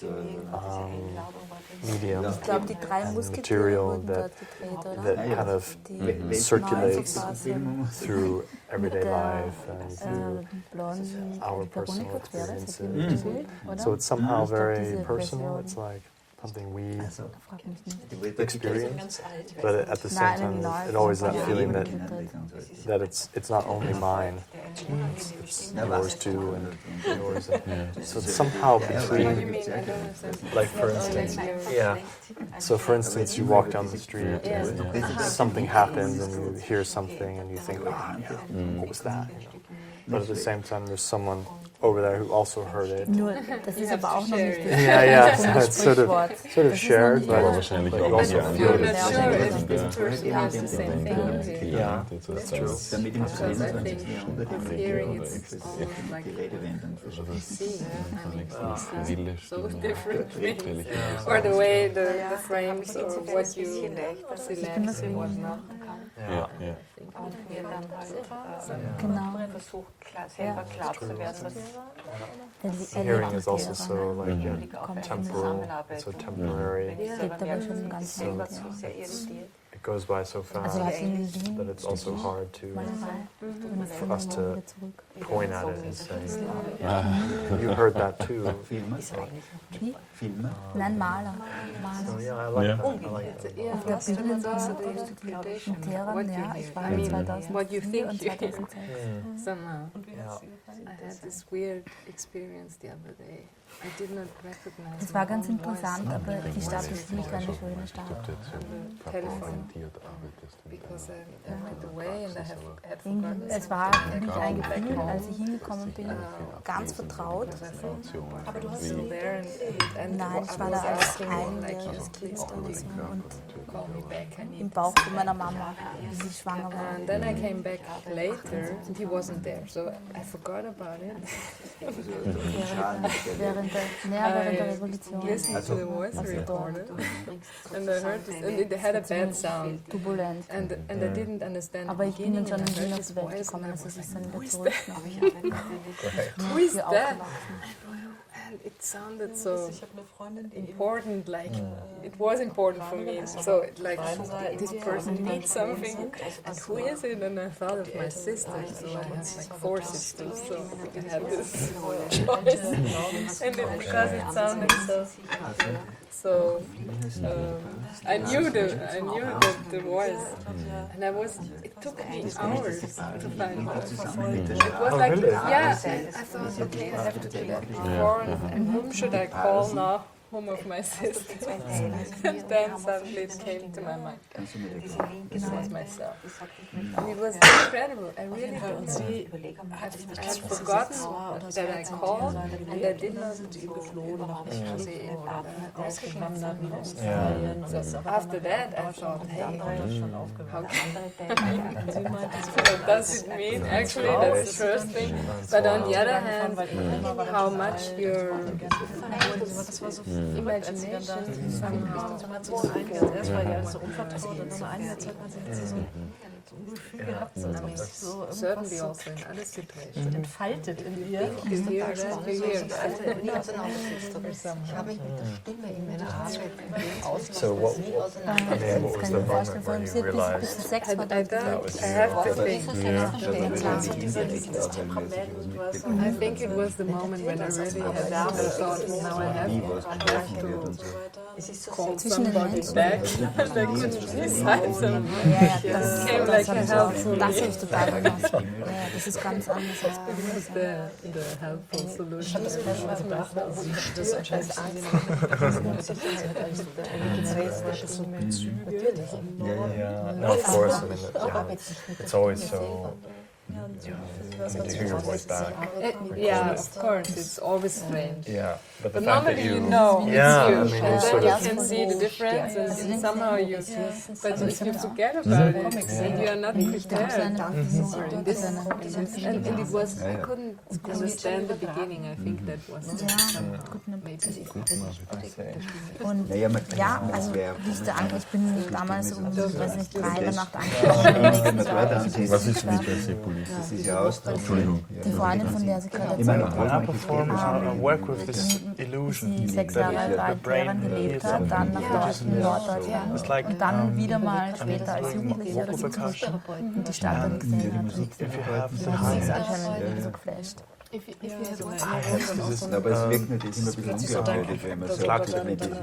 medium Ich glaube, die drei and Musketiere material wurden that dort gedreht, that oder? kind of Die circulates Neuverfassung through everyday mit der life and through blonden our Veronika personal Tveres, hat die experiences. mitgespielt, oder? So it's somehow Ich glaub, very diese personal. Version. It's like something we Also, Frag mich nicht. die Welt experience, but at the same time, it always that feeling that it's not only mine, it's yours too, and yours. So it's somehow between, like for instance, So for instance, you walk down the street, and something happens, and you hear something, and you think, what was that? But at the same time, there's someone over there who also heard it. Nur, das ist aber auch noch nicht So it's sort of shared, but wahrscheinlich you auch also die feel andere it. I'm not sure if this person has the same thing. Yeah, that's true. damit im Because I 22. think Jahrhundert hearing it's almost like die Redewendung verschwunden. seeing. Wilde So Stimme. different things. Natürlich. Or the way the frames or what you select and whatnot. Ja, ja. Genau. Hearing is also so like temporal, so temporary. Lebt aber schon ganz So lang. it goes by so fast Also was in Wien that it's also hard to Malerei. Und ich for us finde to mal wieder zurück. point at it and say, you heard that too. Filme? Wie? Filme? Nein, Maler. So Maler. yeah, I like Yeah. that. I like that. Yeah, Auf der that's Bühne also the in interpretation. Teheran, What you ja, hear. ich war I mean, 2004 what you think und you hear. 2006. Somehow. Yeah. I had this weird experience the other day. I did not recognize Das war my ganz own interessant, voice aber die Stadt ist nicht eine schöne Stadt. because I went away and I had Irgendwie, forgotten. es war für mich ein Gefühl, als ich hingekommen bin, ganz vertraut. Aber du hast so there and Nein, ich war da als einjähriges Kind oder so und call me back. I need im Bauch von meiner Mama, wie sie schwanger war. And then I came back later and he wasn't there, so I forgot about it. Während der Revolution. Listened to the voice recorder and I heard this, and it had a bad sound. Turbulent. And I didn't understand the Aber ich bin beginning dann schon and I in Wien heard auf his die Welt voice gekommen, and I also was es ist like, dann who wieder is zurück that? nach Who is hier that? aufgelaufen. And it sounded so Ich habe eine Freundin, die important, like it was important for me. So like this person needs something, and who is it? And I thought of my sister, so I have like 4 sisters, so I had this choice. And it, because it sounded so I knew the voice, and it took me hours to find it. It was like, yeah, I thought, okay, I have to do that before, and whom should I call now? Home of my sisters. And then suddenly it came to my mind. This was myself. And it was incredible. I really don't see. I had forgotten that I called, and I did not see it. So after that, I thought, hey, how does it mean? Actually, that's the first thing. But on the other hand, how much your imagination somehow erst war die alles so unvertraut und nach einiger Zeit hat sie so ein Gefühl gehabt, so certainly also in other situations. entfaltet in ihr. You hear that, you hear Ich habe mich mit der Stimme in meiner Arbeit So what nie was the moment when you realized? Bis 6 war I have to think. I think it was the moment when I really had thought, now I have to call somebody back. And I couldn't decide so. das Came like a helpful das ist total anders. Ja, das ist ganz anders als bei mir. the helpful solution. No, of course. I mean, it's always so. To hear your voice back. Yeah, of course, it's always strange. Yeah, but the But fact that normally you you know it's Yeah, you, I mean, you and sort then of- you can see the difference, and somehow you. But if you forget about it, and you are not prepared, and it was I couldn't understand the beginning. I think that was maybe. Und Naja, man ja, das also wäre wie ich da ich bin damals um, weiß nicht, 3 Uhr Nacht angekommen. wenn man dort ansetzt, Was ist mit der Seepolitik? das ist ja Ausdruck. Entschuldigung. Die Freundin, von der sie gerade Ich meine, erzählt obwohl I man perform, I work with this hat, illusion sie 6 that Jahre alt the brain Lehrern gelebt is hat, dann nach Norddeutschland It's like und dann wieder mal später als Jugendliche oder so percussion. und die Stadt dann gesehen hat. Und If you have the sie ist high anscheinend so geflasht. If you have one. Aber es wirkt natürlich immer ein bisschen unglaubwürdig, wenn man so Klar. wenn man das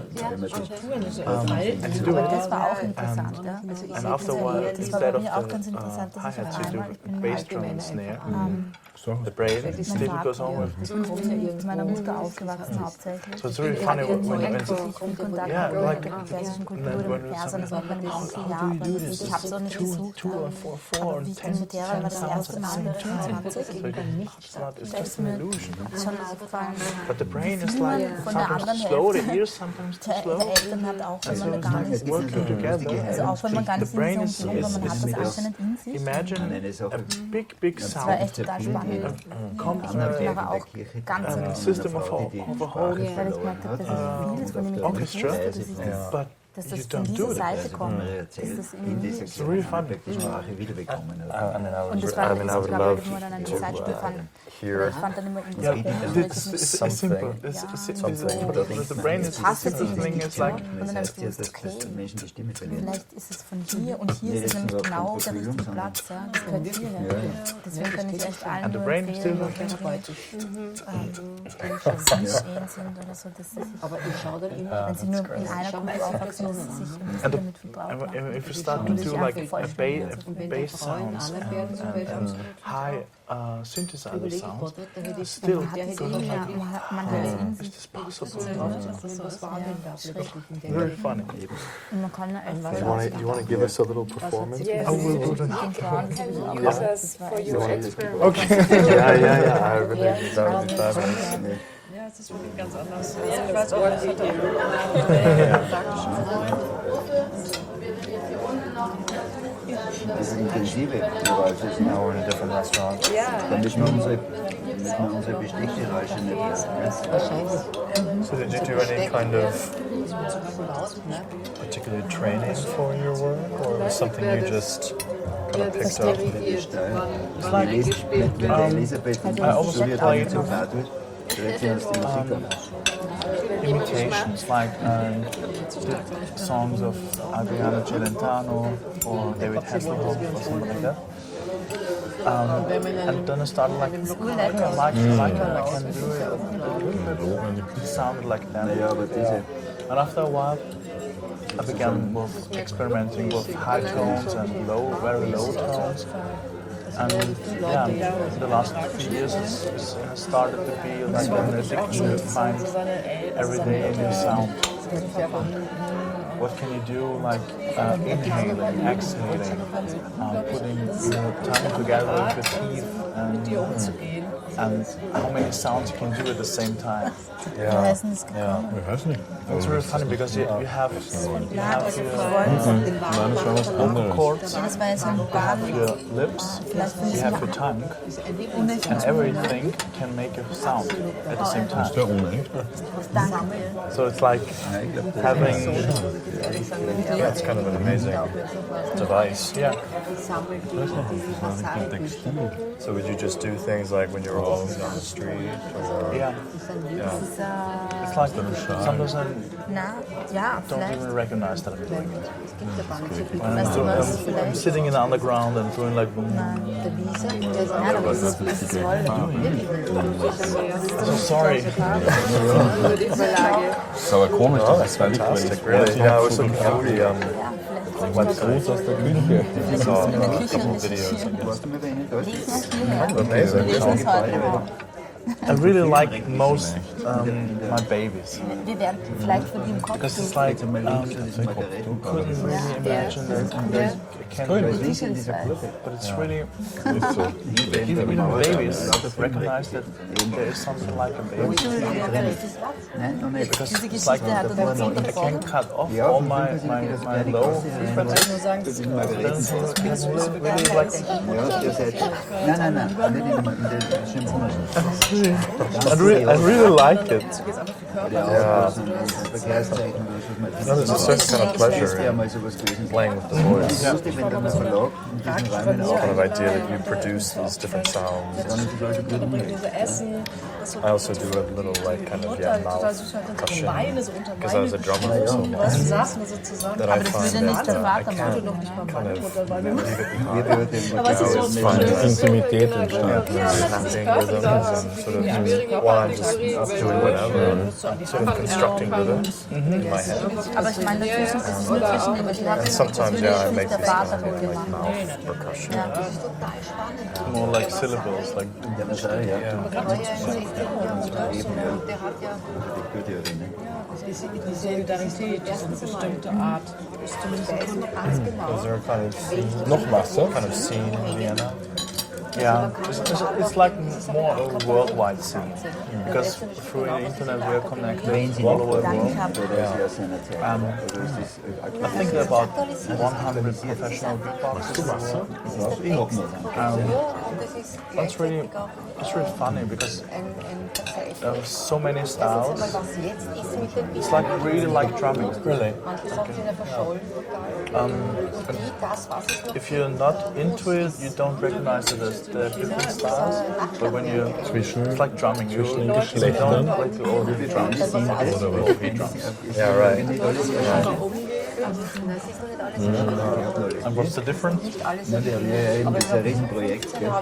Aber das war auch interessant, ja. And after a while, Das war instead bei of mir auch ganz the interessant, dass ich hi-hats, you do einmal, ich bin bass drum and snare. The brain still goes on with. Ich bin mit meiner Mutter aufgewachsen hauptsächlich. So it's really funny when Ich viel Kontakt Yeah, mit like- der persischen Kultur when und you Persern, das macht man nicht so how do you Jahre. do this? Ich habe es auch nicht gesucht. Two or four Aber and wie ich 10 dann mit der war, das sounds erste at the Mal same time. 20. So it's not, it's Da just ist an mir illusion. schon aufgefallen, But the brain is Wie man like von der sometimes anderen too slow, the Hälfte ears sometimes too der slow. Eltern hat, auch wenn So man it's gar like nicht, working together. also auch wenn man gar The nicht in brain dieser is, Umgebung, man hat das is- anscheinend in sich. imagine Eine Sache. a big Das war sound. echt total spannend. Andere auch Kirche, ganz eine system of Frau, a- die of a Sprache whole- Weil ich gemerkt habe, dass ich vieles von dem ich nicht orchestra, wusste, dass ich das, but dass you das von don't do dieser it. Seite kommt. mir Dass erzählt, das in dieser irgendwie, really Kirche funny. die Sprache wiederbekommen hat. und das war, ich glaube, wo man dann eine Zeitstück fand. hear Ich fand dann immer irgendwie Yeah, so komisch, weil ich it's, das nicht it's, it's simple. It's, the brain is the simple thing. It's like Und dann habe ich gewusst, dass okay, Menschen die Stimme verlieren. vielleicht ist es von hier und hier ist es nämlich genau der richtige Platz. Ja. Das gehört hierher. Deswegen kann ich echt allen And the nur brain is still empfehlen, wenn sie Mischehen sind oder so, dass sie sich, Aber ich schaue dann immer, wenn sie nur in einer Gruppe aufwachsen, dass sie sich ein bisschen damit vertraut machen. if you start to do like bass sounds alle werden zum Beispiel and high synthesizer überlege ich sounds, Gott, da hätte ich still Man hat es in, man hat es in is sich this possible? was wahrnehmen darf. Plötzlich in der Very funny. und man kann echt You want to give us a little performance? Yes. den Frauen, das habe ich auch Use gemacht. us Das war for echt your so. experiment. Yeah. I really, that would be fabulous. Ja, es ist wirklich ganz anders. Ich weiß auch nicht. Das intensive Geräusche sind Now we're in a different restaurant. dann müssen wir unsere Besteckgeräusche nicht hören. So did you do any kind of particular training for your work, or something you just kind of picked up? It's like Wenn der Elisabeth I almost so wird play damit so fad wird, dreht sie uns die Musik an. imitations, like the songs of Adriano Celentano or David Hasselhoff or something like that. And then I started like, I can do it. It sounded like them. Naja, aber diese And after a while, I began with experimenting with high tones and very low tones. And yeah, in the last few years, it has started to be like an addiction to find every day a new sound. What can you do, like inhaling, exhaling, putting your tongue together with your teeth, and how many sounds you can do at the same time. Wie heißt denn das Yeah. Ich weiß nicht. It's really funny because you have your Nein, das war was vocal anderes. cords, Das war jetzt ein Bahn. your lips, Vielleicht finde you ich have your tongue, and everything can make a sound at the same time. Der unecht. Danke dir. So it's like having, Yeah, it's kind of an amazing device. yeah, So would you just do things like when you were walking down the street, or yeah. Dieser, It's like sometimes I na, ja, don't vielleicht. even recognize that I'm doing it. Weißt du was, I'm vielleicht? sitting in the underground and doing like boom. der Lisa, der ist Nein, aber das ist toll. So sorry. Nur die Verlage. Das ist aber komisch, oh, das that's ist fantastic, really. Yeah, I was looking at the Ja, vielleicht. groß aus der Küche. I saw a couple of videos. Warst du mal bei Ihnen dort? Amazing. Wir lesen es heute auch. I really like most my babies Wir werden vielleicht von ihm kommen. because it's like couldn't really imagine that they can do this, but it's really even babies recognize that there is something like a baby Nein, noch nicht. because Diese it's like Geschichte hat uns I can cut off all my low frequencies. Nur sagen, das ist Then it's really like Ja, ihr seid. Nein, nicht in den Schimpfen. I really like it. Yeah. Verkehrszeichen oder so. No, there's a certain kind of pleasure Ja, in mal sowas gewesen. playing with the voice. Lustig ursprünglich war mal so eine praktische Kind of Familie idea that you produce these different sounds. so Essen. I also do a little like kind of Total mouth süß, halt so crushing Weine so unter because I was a drummer for so long was Sachen so zusammen. that I find würde nicht der that I Vater can't noch nicht mal kind meine of Mutter, weil wir leave it Wir behind. würden Aber es ist so always schön. find Intimität entsteht. chanting rhythms and sort of while I'm just doing whatever, sort of constructing rhythms in my head. Aber ich meine, dazwischen ist es nur zwischen den Klappen. And sometimes, yeah, I make Der these Vater kind of like mitgemacht. mouth percussion. Ja. More like syllables, like Die Solidarität ist eine bestimmte Art. Ist zumindest Is there a kind of scene, Noch Wasser? kind of scene in Vienna? yeah, it's like more a worldwide scene because through the internet we are connected all over the world. I think there are about 100 professional beatboxers in the world. It's really funny because there are so many styles. It's like really like drumming. Really? If you're not into it, you don't recognize it as the different styles. But when you, it's like drumming. You don't like the old drums or the drums. Yeah, right. And what's the difference? Ja, eben das ist ein Riesenprojekt. Gell?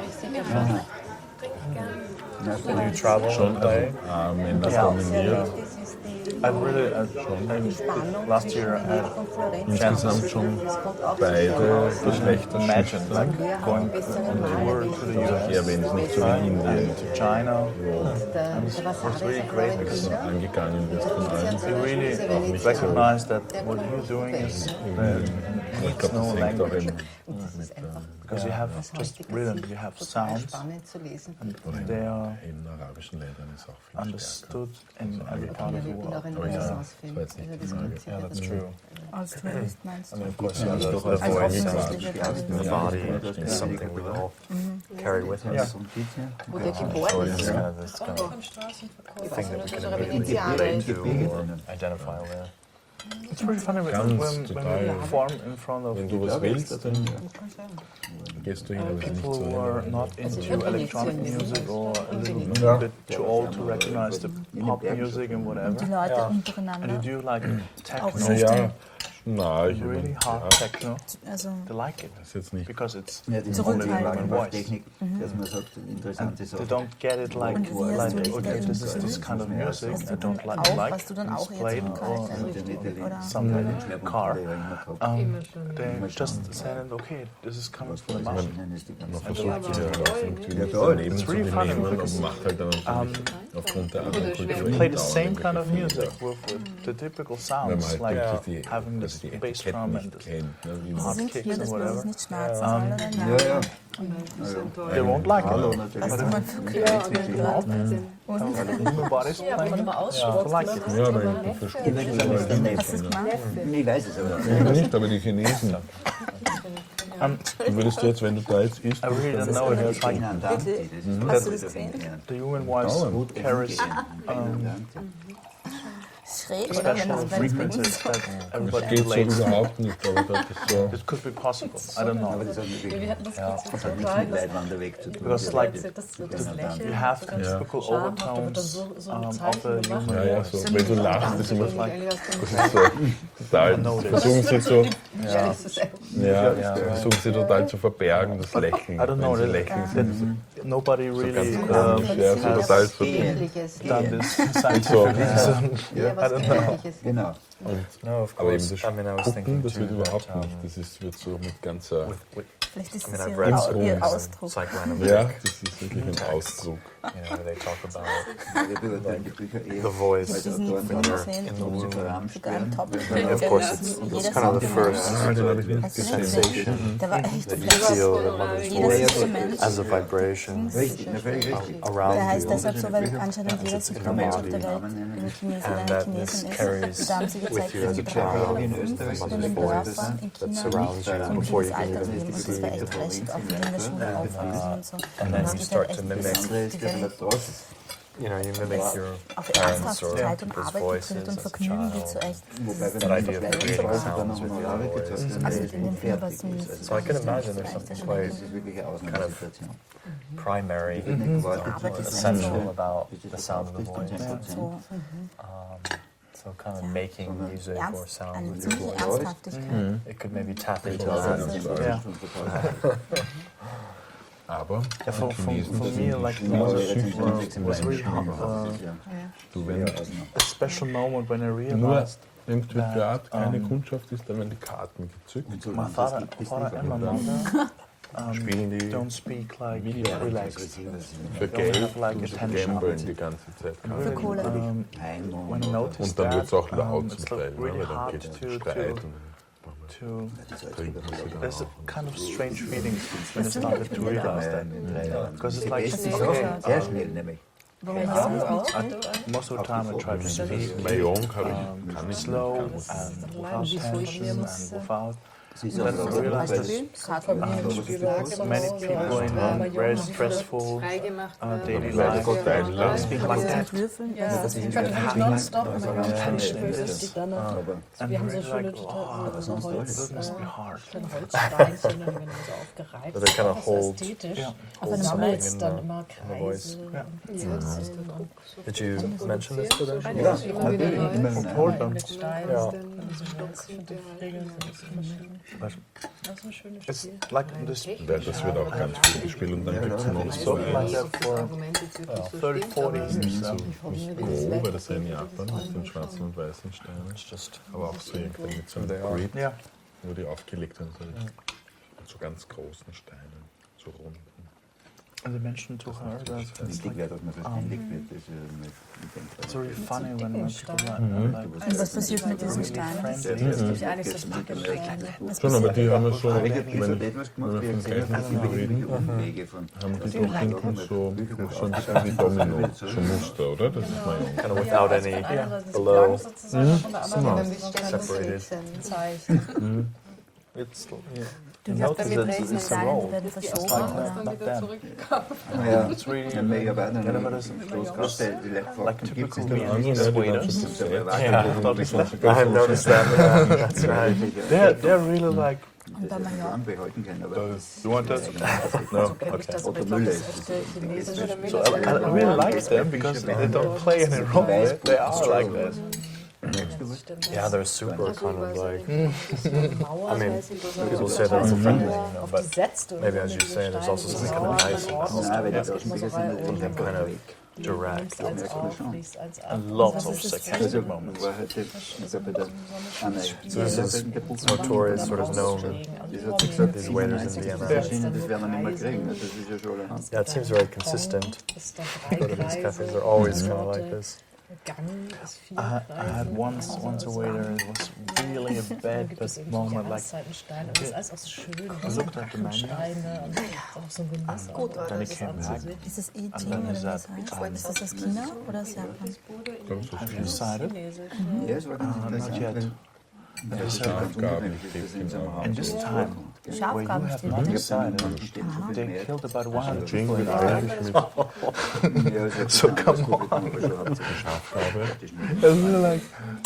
Do you travel and play? Männer dominiert. I really, last year I had Insgesamt schon beide Geschlechter imagined like going on tour to the Ja, US wenn es nicht so wie Indien and to China. And it was really great because angegangen wird von allen. you really recognize that what you're doing is Ich glaube, no das hängt auch language. eben Because you have just rhythm, you have sounds, Spannend zu lesen. and they are in arabischen Ländern ist auch viel stärker. understood in every part of the Ich bin auch world. ein Aber ja, Renaissance-Fan. das war jetzt nicht die Also das Frage. Konzert, Yeah, that's das true. Als Tourist meinst I du? mean, of course, yeah, the voice the body is something we all carry with us. wo der So geboren it's ist. kind of this kind of thing that we can immediately Venezianer. relate to or identify with. It's really funny when we perform in front of Wenn du was willst, dann gehst du hin, aber es ist nicht people so. who are not into electronic music or a little Ja. bit too old to recognize the pop music and Die whatever. Leute And untereinander, you do like techno, Naja, na, ich really hard ja, techno. also They like it das ist jetzt nicht. because it's Ja, die Zurückhaltend. Technik, dass man sagt, interessante they Sachen. don't get it like Und wie hast du dich okay, da this is this kind of music hast I du don't dann like. auch, like was du dann auch it's eher played or zurückhaltend oder some car. Immer They just said, okay, this is coming from the mouth. Man versucht sich ja auch irgendwie Ja, mit toll. dem Leben It's zu really funny benehmen because, und macht halt dann natürlich aufgrund der anderen They Kultur play the same kind of music with the typical Wenn man sounds, halt like wirklich die, having also this die bass Etiketten drum nicht and this kennt. Ne, wie sie man singt Kicks hier, and dass man whatever. es nicht schmerzen soll oder Ja, ja. They won't like Hallo it. natürlich. Was du mal Nobody's playing. Ausschluss. Like it. Ja, aber ich verstehe es Hast du es gemacht? Ich weiß es aber. nicht, aber die Chinesen. Du würdest jetzt, wenn du da jetzt isst, I really don't know if it's like In Andante, Hast du das gesehen? the human voice carries Schräg, oder? Wenn special es wenn es frequencies that das everybody geht so relates. überhaupt nicht, aber das ist so. It could be possible. I don't know. aber das hat Wir natürlich hatten das das hat nichts mit Leitwanderweg zu tun. Because like das Lächeln. you have the Ja. typical Charme hat, da wird dann overtones so of ein the Zeichen gemacht. human Ja, ja, voice. so. Wenn du lachst, ist immer so. Like, Das ist so total. Versuchen sie so. Ja, versuchen sie total zu verbergen, das Lächeln. I don't know. Wenn sie That, lächeln, that nobody really komisch, ja, so has total so. Ähnliches. done this so. scientifically. So, Ja, I was don't know. Ähnliches. Genau. No, of Aber eben course. das I mean, I was Gucken, thinking das too wird überhaupt that, nicht. Das ist, wird so mit ganzer. Vielleicht ist I mean, es I've ihr, read Ins Ruhm. ihr Ausdruck. psychoanalytic, Ja, das ist wirklich ein Ausdruck. they talk about Wir beurteilen die Bücher the eher voice als Diesen when Autoren, you're Film in the gesehen, womb. sogar im Top. Of course, it's kind of the first Ah, den habe ich nicht Hast du den gesehen. gesehen? Der war echt that you feel the mother's jedes voice Instrument. as a vibration Richtig, na, völlig richtig. Der around heißt you. deshalb so, weil anscheinend jeder siebte Mensch auf der Welt ein Chinese oder And eine that this Chinesin ist. carries Und da haben sie with gezeigt, you wie as a die child, drei oder in fünf Österreich in den mother's voice Dörfern in that China surrounds you und wie before das you can Alter even leben. Und das war echt trashig, auch wie die in der Schule aufwachsen und so. and then Das you geht start halt to echt mimic bis Das andere ist die der Welt. Dross. you know, you mimic your auf parents ernsthafte or Zeit und people's Arbeit voices betritt und as a Vergnügen geht child. so echt. Wobei, wenn That man idea of creating sounds with your voice. Also in dem Film, was mir jetzt So I can imagine there's something quite das ist wirklich eine kind of Ausnahmesituation. primary, essential about the sound of the voice. so So kind of making music or sound eine with your ziemliche voice. Ernsthaftigkeit. It could maybe tap into Ja. that. Yeah. Aber Yeah, for Chinesen me, like was really du, wenn a special moment when I nur realized irgendwie Theater keine Kundschaft ist, dann werden die Karten gezückt. my father and my mother Spielen die don't speak like Wie relaxed. für They Geld have like und sie attention. gambeln die ganze Zeit. Für Kohle. When I noticed Und dann wird es auch that, laut it's zum Teil, like ne? really Weil dann hard geht es to Streit. trinken sie dann There's a kind of strange feeling when I started to realize that. Because it's like, okay, Sehr schnell nämlich. most of the time I try to speak Bei Jung kann ich slow nicht. and without tension and without. Sie ist Then I realized that many people in a very stressful daily life speak like that. Würfeln, ja, das ist nonstop und man kann nicht böse dann. And Wir haben so really schöne like, oh, so Holz, this must be hard. kleine Holzsteinchen, und wenn man so aufgereiht So they kind of ist, hold- ästhetisch. Auf Und einem sammelst in dann the- immer the voice. Kreise Ja. und Zirkeln und Did you mention this to them? Ja, natürlich. Immer Hold them. mit Steinen. Ja. Und so ich finde die Regeln sind immer schön. Das ist ein schönes It's Spiel. like this Das wird auch ganz viel gespielt und dann gibt es noch so like that for 30, 40 years. so grobe, das ist ja in Japan, mit den schwarzen und weißen Steinen. Aber auch so irgendwie mit so einem Grid, Yeah. wo die aufgelegt werden, so mit so ganz großen Steinen, so runden. And they mentioned to her that Wichtig wäre, dass man verständigt wird. Das ist it's really funny when people like Und was passiert mit diesen Steinen? Die eigentlich so dicke Steine. Schon, aber die haben ja schon, Ich wenn habe wir etwas von gemacht, wir gleichen haben reden, Umwege von haben die doch hinten so ein bisschen wie Domino, so Muster, oder? Das ist mein Junge. Kind of without any below below. sozusagen von der anderen Mit Seite Separated. Zeichen. It's yeah. Du you hast notice that diese it's a Steine, roll. die werden It's verschoben. like Oder? not them. Ja, It's really ein mega Partner. Ja, aber das- like typical Viennese waiters. I have noticed that. That's right. They're really like, Und bei Mallorca. behalten können, aber you want that? No, Kenn ich okay. das, aber Otto ich glaube, Müller das ist ist echte chinesische So I really like them because they don't play any role. They are like that. Yeah, they're super kind of like. Mauer, I mean, weiß ich, people say they're friendly, you know, auf but die setzt oder maybe so, as you diese say, there's also Steine, something kind of nice about Mauer, Nein, weil die das Taschenbücher ist sind immer so them kind of direct. nimmst eins auf, legst eins ab. And lots Was of ist das secondary für- Also, moments. war halt ich glaube, bei der Anna, So this is notorious, sort of known. These waiters in Vienna. das werden wir nicht mehr kriegen. Das ist ja schon eine Yeah, it seems very consistent. Ist da Go to these cafes, they're always kind of like this. Gang ist vier I had once a waiter. It was really a bad moment. Like Steine. Und das ist alles auch so schön. I looked at the menu, Steine und auch so ein Genuss. auch, then he das came back. anzusehen. Ist das I-Ching And then oder he wie said, das heißt? Ist das aus China oder aus Japan? have you decided? Chinesisch. Ja, es war ganz Not yet. Das ist ja ganz ungewöhnlich, dass in so einem Raum And this time, where you Schafgaben have steht not da. decided, they Ja, killed about 100 Jing people in wird the eigentlich mit So come on. Schafgabe, And we were like,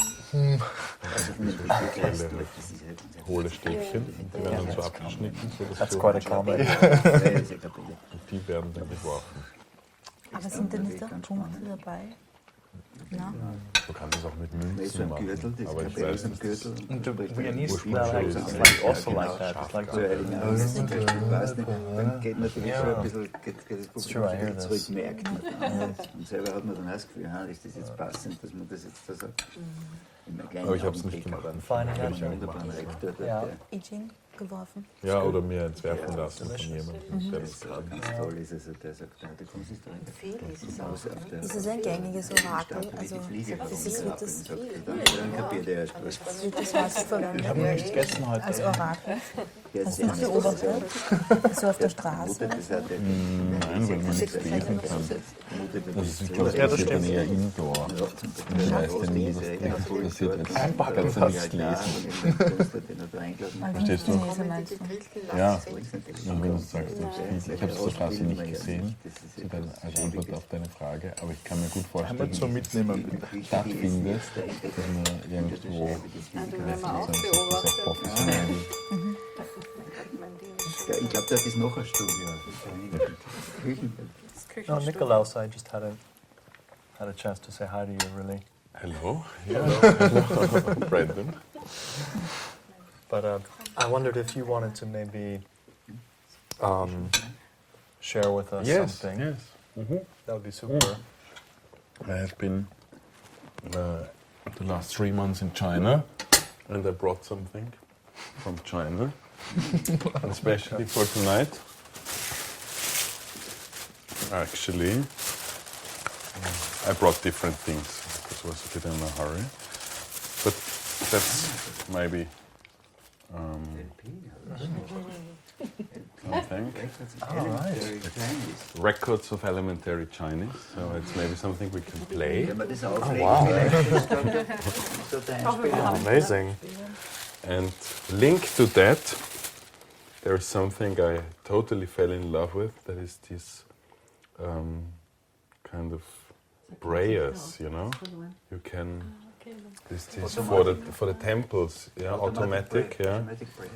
hohle Stäbchen, die werden dann so abgeschnitten, so dass That's so, quite a comedy. und die werden dann geworfen. Aber sind da nicht auch Punkte dabei? Na? Du kannst es auch mit So Münzen ein machen, Gürtel, das aber ich Kapelle weiß ist ein nicht, Gürtel. and the Viennese Ursprünglich dialect ist is es like also like that. It's like So Heiligen Abend zum Beispiel, ich weiß nicht, dann geht natürlich Ja. so ein bisschen, geht das true, I hear Publikum this. zurück, merkt man. Und selber hat man dann auch das Gefühl, ist das jetzt passend, dass man das jetzt da so in einem kleinen Aber ich hab's nicht Augenblick, gemacht. aber Feine einen Herren. wunderbaren Rektor, Ja. der I-Ching geworfen. Ja, oder mir entwerfen lassen von jemandem, der das das kann. ganz toll ist, also der sagt, der Kunsthistoriker. Ist es ein gängiges Orakel? Also wird das was verwendet Ich habe nicht gegessen heute. als Orakel? Hast du das beobachtet? So auf der Straße? Nein, weil man nichts lesen kann. Also ich glaube, Ja, das das passiert dann stimmt. eher indoor. Ich weiß ja nie, was passiert jetzt. Kannst du nichts lesen. Verstehst du? Käse meinst du? Ja, wenn du sagst, ich habe es so quasi nicht gesehen, als Antwort auf deine Frage, aber ich kann mir gut vorstellen, Einmal zum Mitnehmen, bitte. dass es stattfindet, dass man irgendwo wenn man auch das beobachtet. auch professionell. Ich glaube, das ist noch ein Studio. No, Nikolaus, I just had a chance to say hi to you, really. Hello. Yeah. Hello, Brandon. But I wondered if you wanted to maybe share with us something. Yes. Mm-hmm. That would be super. I have been the last 3 months in China, and I brought something from China, especially for tonight. Actually, I brought different things because I was a bit in a hurry, but that's maybe something. Records of Elementary Chinese, so it's maybe something we can play. Amazing. And linked to that, there's something I totally fell in love with. That is this kind of prayers, you know. You can. This is for the temples, yeah, automatic, yeah. Automatic prayer.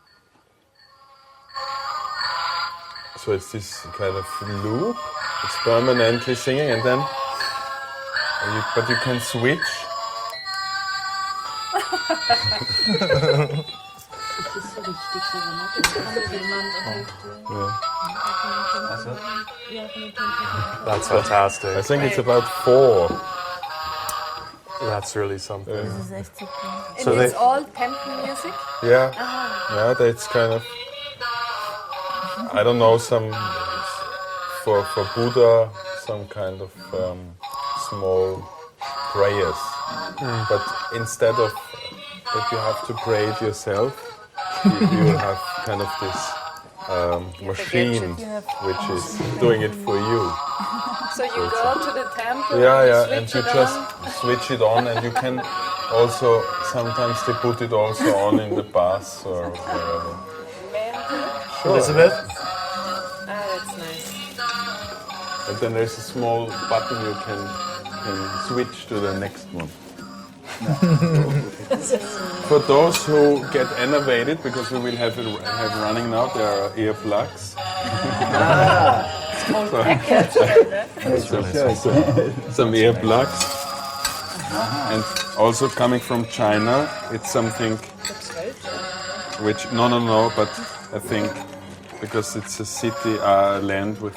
So it's this kind of loop. It's permanently singing, and then, but you can switch. That's fantastic. I think it's about 4. That's really something. Das ist echt super. And So it's they- all temple music? Yeah, yeah, that's kind of, I don't know, for Buddha, some kind of small prayers. But instead of that you have to pray it yourself, you have kind of this machine which is doing it for you. So you go to the temple Yeah, and and switch you it just on? switch it on, and you can also, sometimes they put it also on in the bath or whatever. Elizabeth? Ah, that's nice. And then there's a small button you can switch to the next one. For those who get enervated, because we will have running now, there are earplugs. Some earplugs. And also coming from China, it's something which, no, but I think because it's a city, land with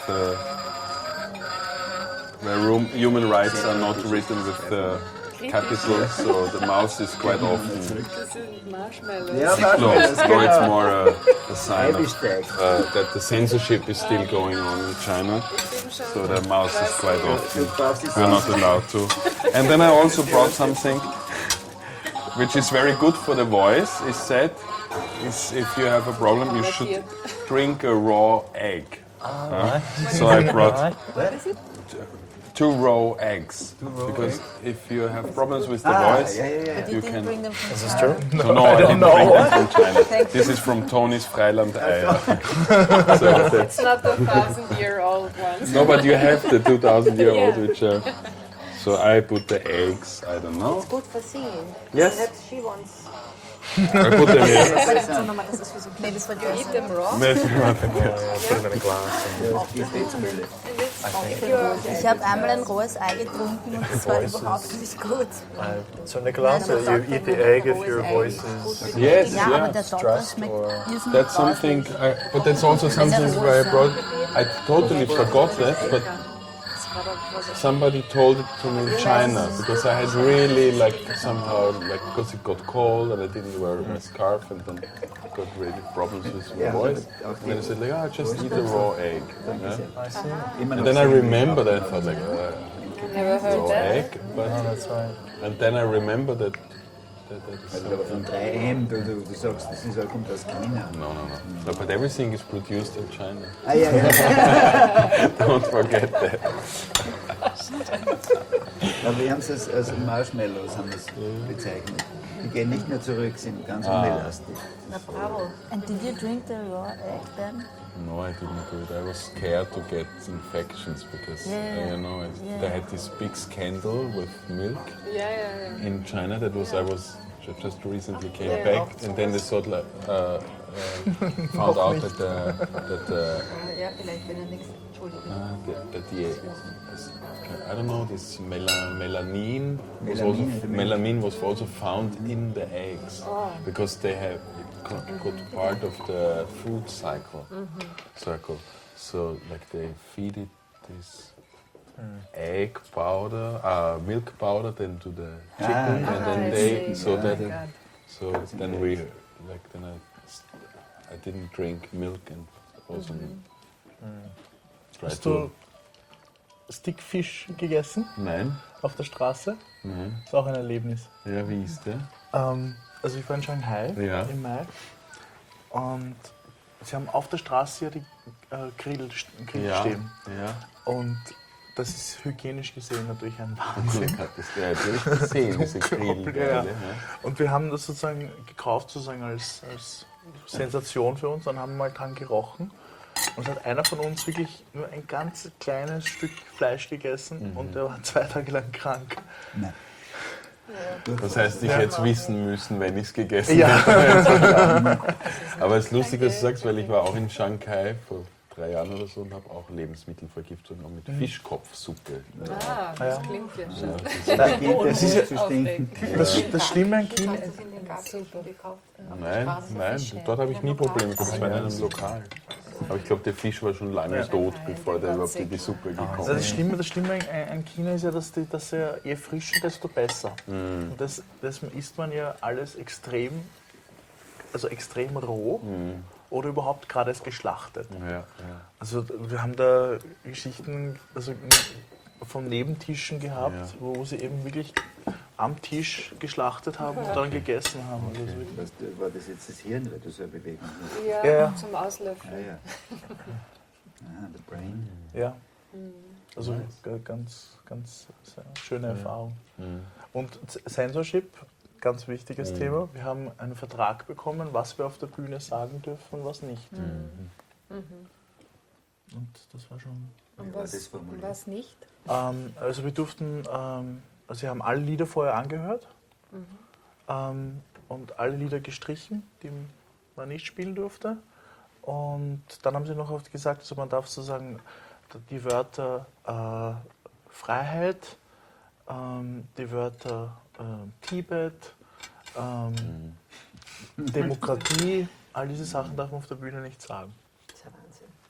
where human rights are not written with the capitals, so the mouse is quite often This is marshmallows. Ja, closed. No, it's more a sign of, Eiweißteig. that the censorship is still going on in China, so the mouse is quite often, we're not allowed to. And then I also brought something which is very good for the voice, is said, is if you have a problem, you should drink a raw egg. So I brought 2 raw eggs, because if you have problems with the voice, you can. Bring them from Is this true? No, I didn't bring them from China. This is from Tony's Freiland Eier. So that's, It's not the 1,000-year-old ones. no, but you have the 2,000-year-old, which so I put the eggs. I don't know. Good for singing. Yes, That she wants. I put them in. Nee, das war You eat them raw? Maybe not. Put them in a glass. Ich habe einmal ein rohes Ei getrunken und das war überhaupt nicht gut. So Nikolaus, you eat the egg if your voice is Yes, Ja, aber yeah. der Dotter stressed schmeckt or irrsinnig That's something, but that's also something where I brought. I totally forgot that, but somebody told it to me in China, because I had really somehow because it got cold and I didn't wear my scarf, and then I got really problems with my voice. And then I said just eat a raw egg. Yeah? I see. And then I remembered that, I thought Never heard raw that. egg, but Oh, that's right. and then I remember that is Aber von something. 3M, du sagst, das ist, kommt aus China. No, but everything is produced in China. Ah, ja. Don't forget that. Aber wir haben es als Marshmallows haben wir's bezeichnet. Die gehen nicht mehr zurück, sind ganz unelastig. Na bravo. And did you drink the raw egg then? No, I didn't do it. I was scared to get infections because you know they had this big scandal with milk in China. That was I just recently came back, and then they sort of found out Ja, vielleicht, wenn er nichts. Entschuldigung. I don't know, this melanin was also found in the eggs because they have got part of the food circle. So like they feed it this egg powder, milk powder, then to the chicken, and then I didn't drink milk and also tried Hast to. du Stickfish gegessen Nein, auf der Straße? nein. Das ist auch ein Erlebnis. Ja, wie ist der? Also ich war in Shanghai im Mai und sie haben auf der Straße ja die Grill stehen. Ja. Und das ist hygienisch gesehen natürlich ein Wahnsinn. Ich habe das natürlich gesehen, diese Grillteile. Und wir haben das sozusagen gekauft sozusagen als Sensation für uns, dann haben wir mal dran gerochen. Und hat einer von uns wirklich nur ein ganz kleines Stück Fleisch gegessen und der war 2 Tage lang krank. Nein. Das heißt, ich hätte es wissen müssen, wenn ich es gegessen hätte. Aber es ist lustig, dass du sagst, weil ich war auch in Shanghai vor 3 Jahren oder so und habe auch Lebensmittelvergiftung mit Fischkopfsuppe. Das klingt ja schön. Da geht es nicht zu stinken. Das Schlimme an China Hast du es in den Garten gekauft? Nein, dort habe ich nie Probleme gehabt. Das war in einem Lokal. Aber ich glaube, der Fisch war schon lange tot, bevor der überhaupt in die Suppe gekommen Also ist. das Schlimme an China ist ja, dass je frischer, desto besser. Und das isst man ja alles extrem roh oder überhaupt gerade erst geschlachtet. Also wir haben da Geschichten von Nebentischen gehabt, wo sie eben wirklich am Tisch geschlachtet haben und dann gegessen haben. Also War das jetzt das Hirn, weil du so eine Bewegung hast? Ja, zum Auslöffeln. Ja. The brain. ja, also ganz schöne Erfahrung. Und Censorship, ganz wichtiges Thema. Wir haben einen Vertrag bekommen, was wir auf der Bühne sagen dürfen und was nicht. Und das war schon... Und was nicht? Also wir durften, also wir haben alle Lieder vorher angehört und alle Lieder gestrichen, die man nicht spielen durfte. Und dann haben sie noch oft gesagt, also man darf sozusagen die Wörter Freiheit, die Wörter Tibet, Demokratie, all diese Sachen darf man auf der Bühne nicht sagen.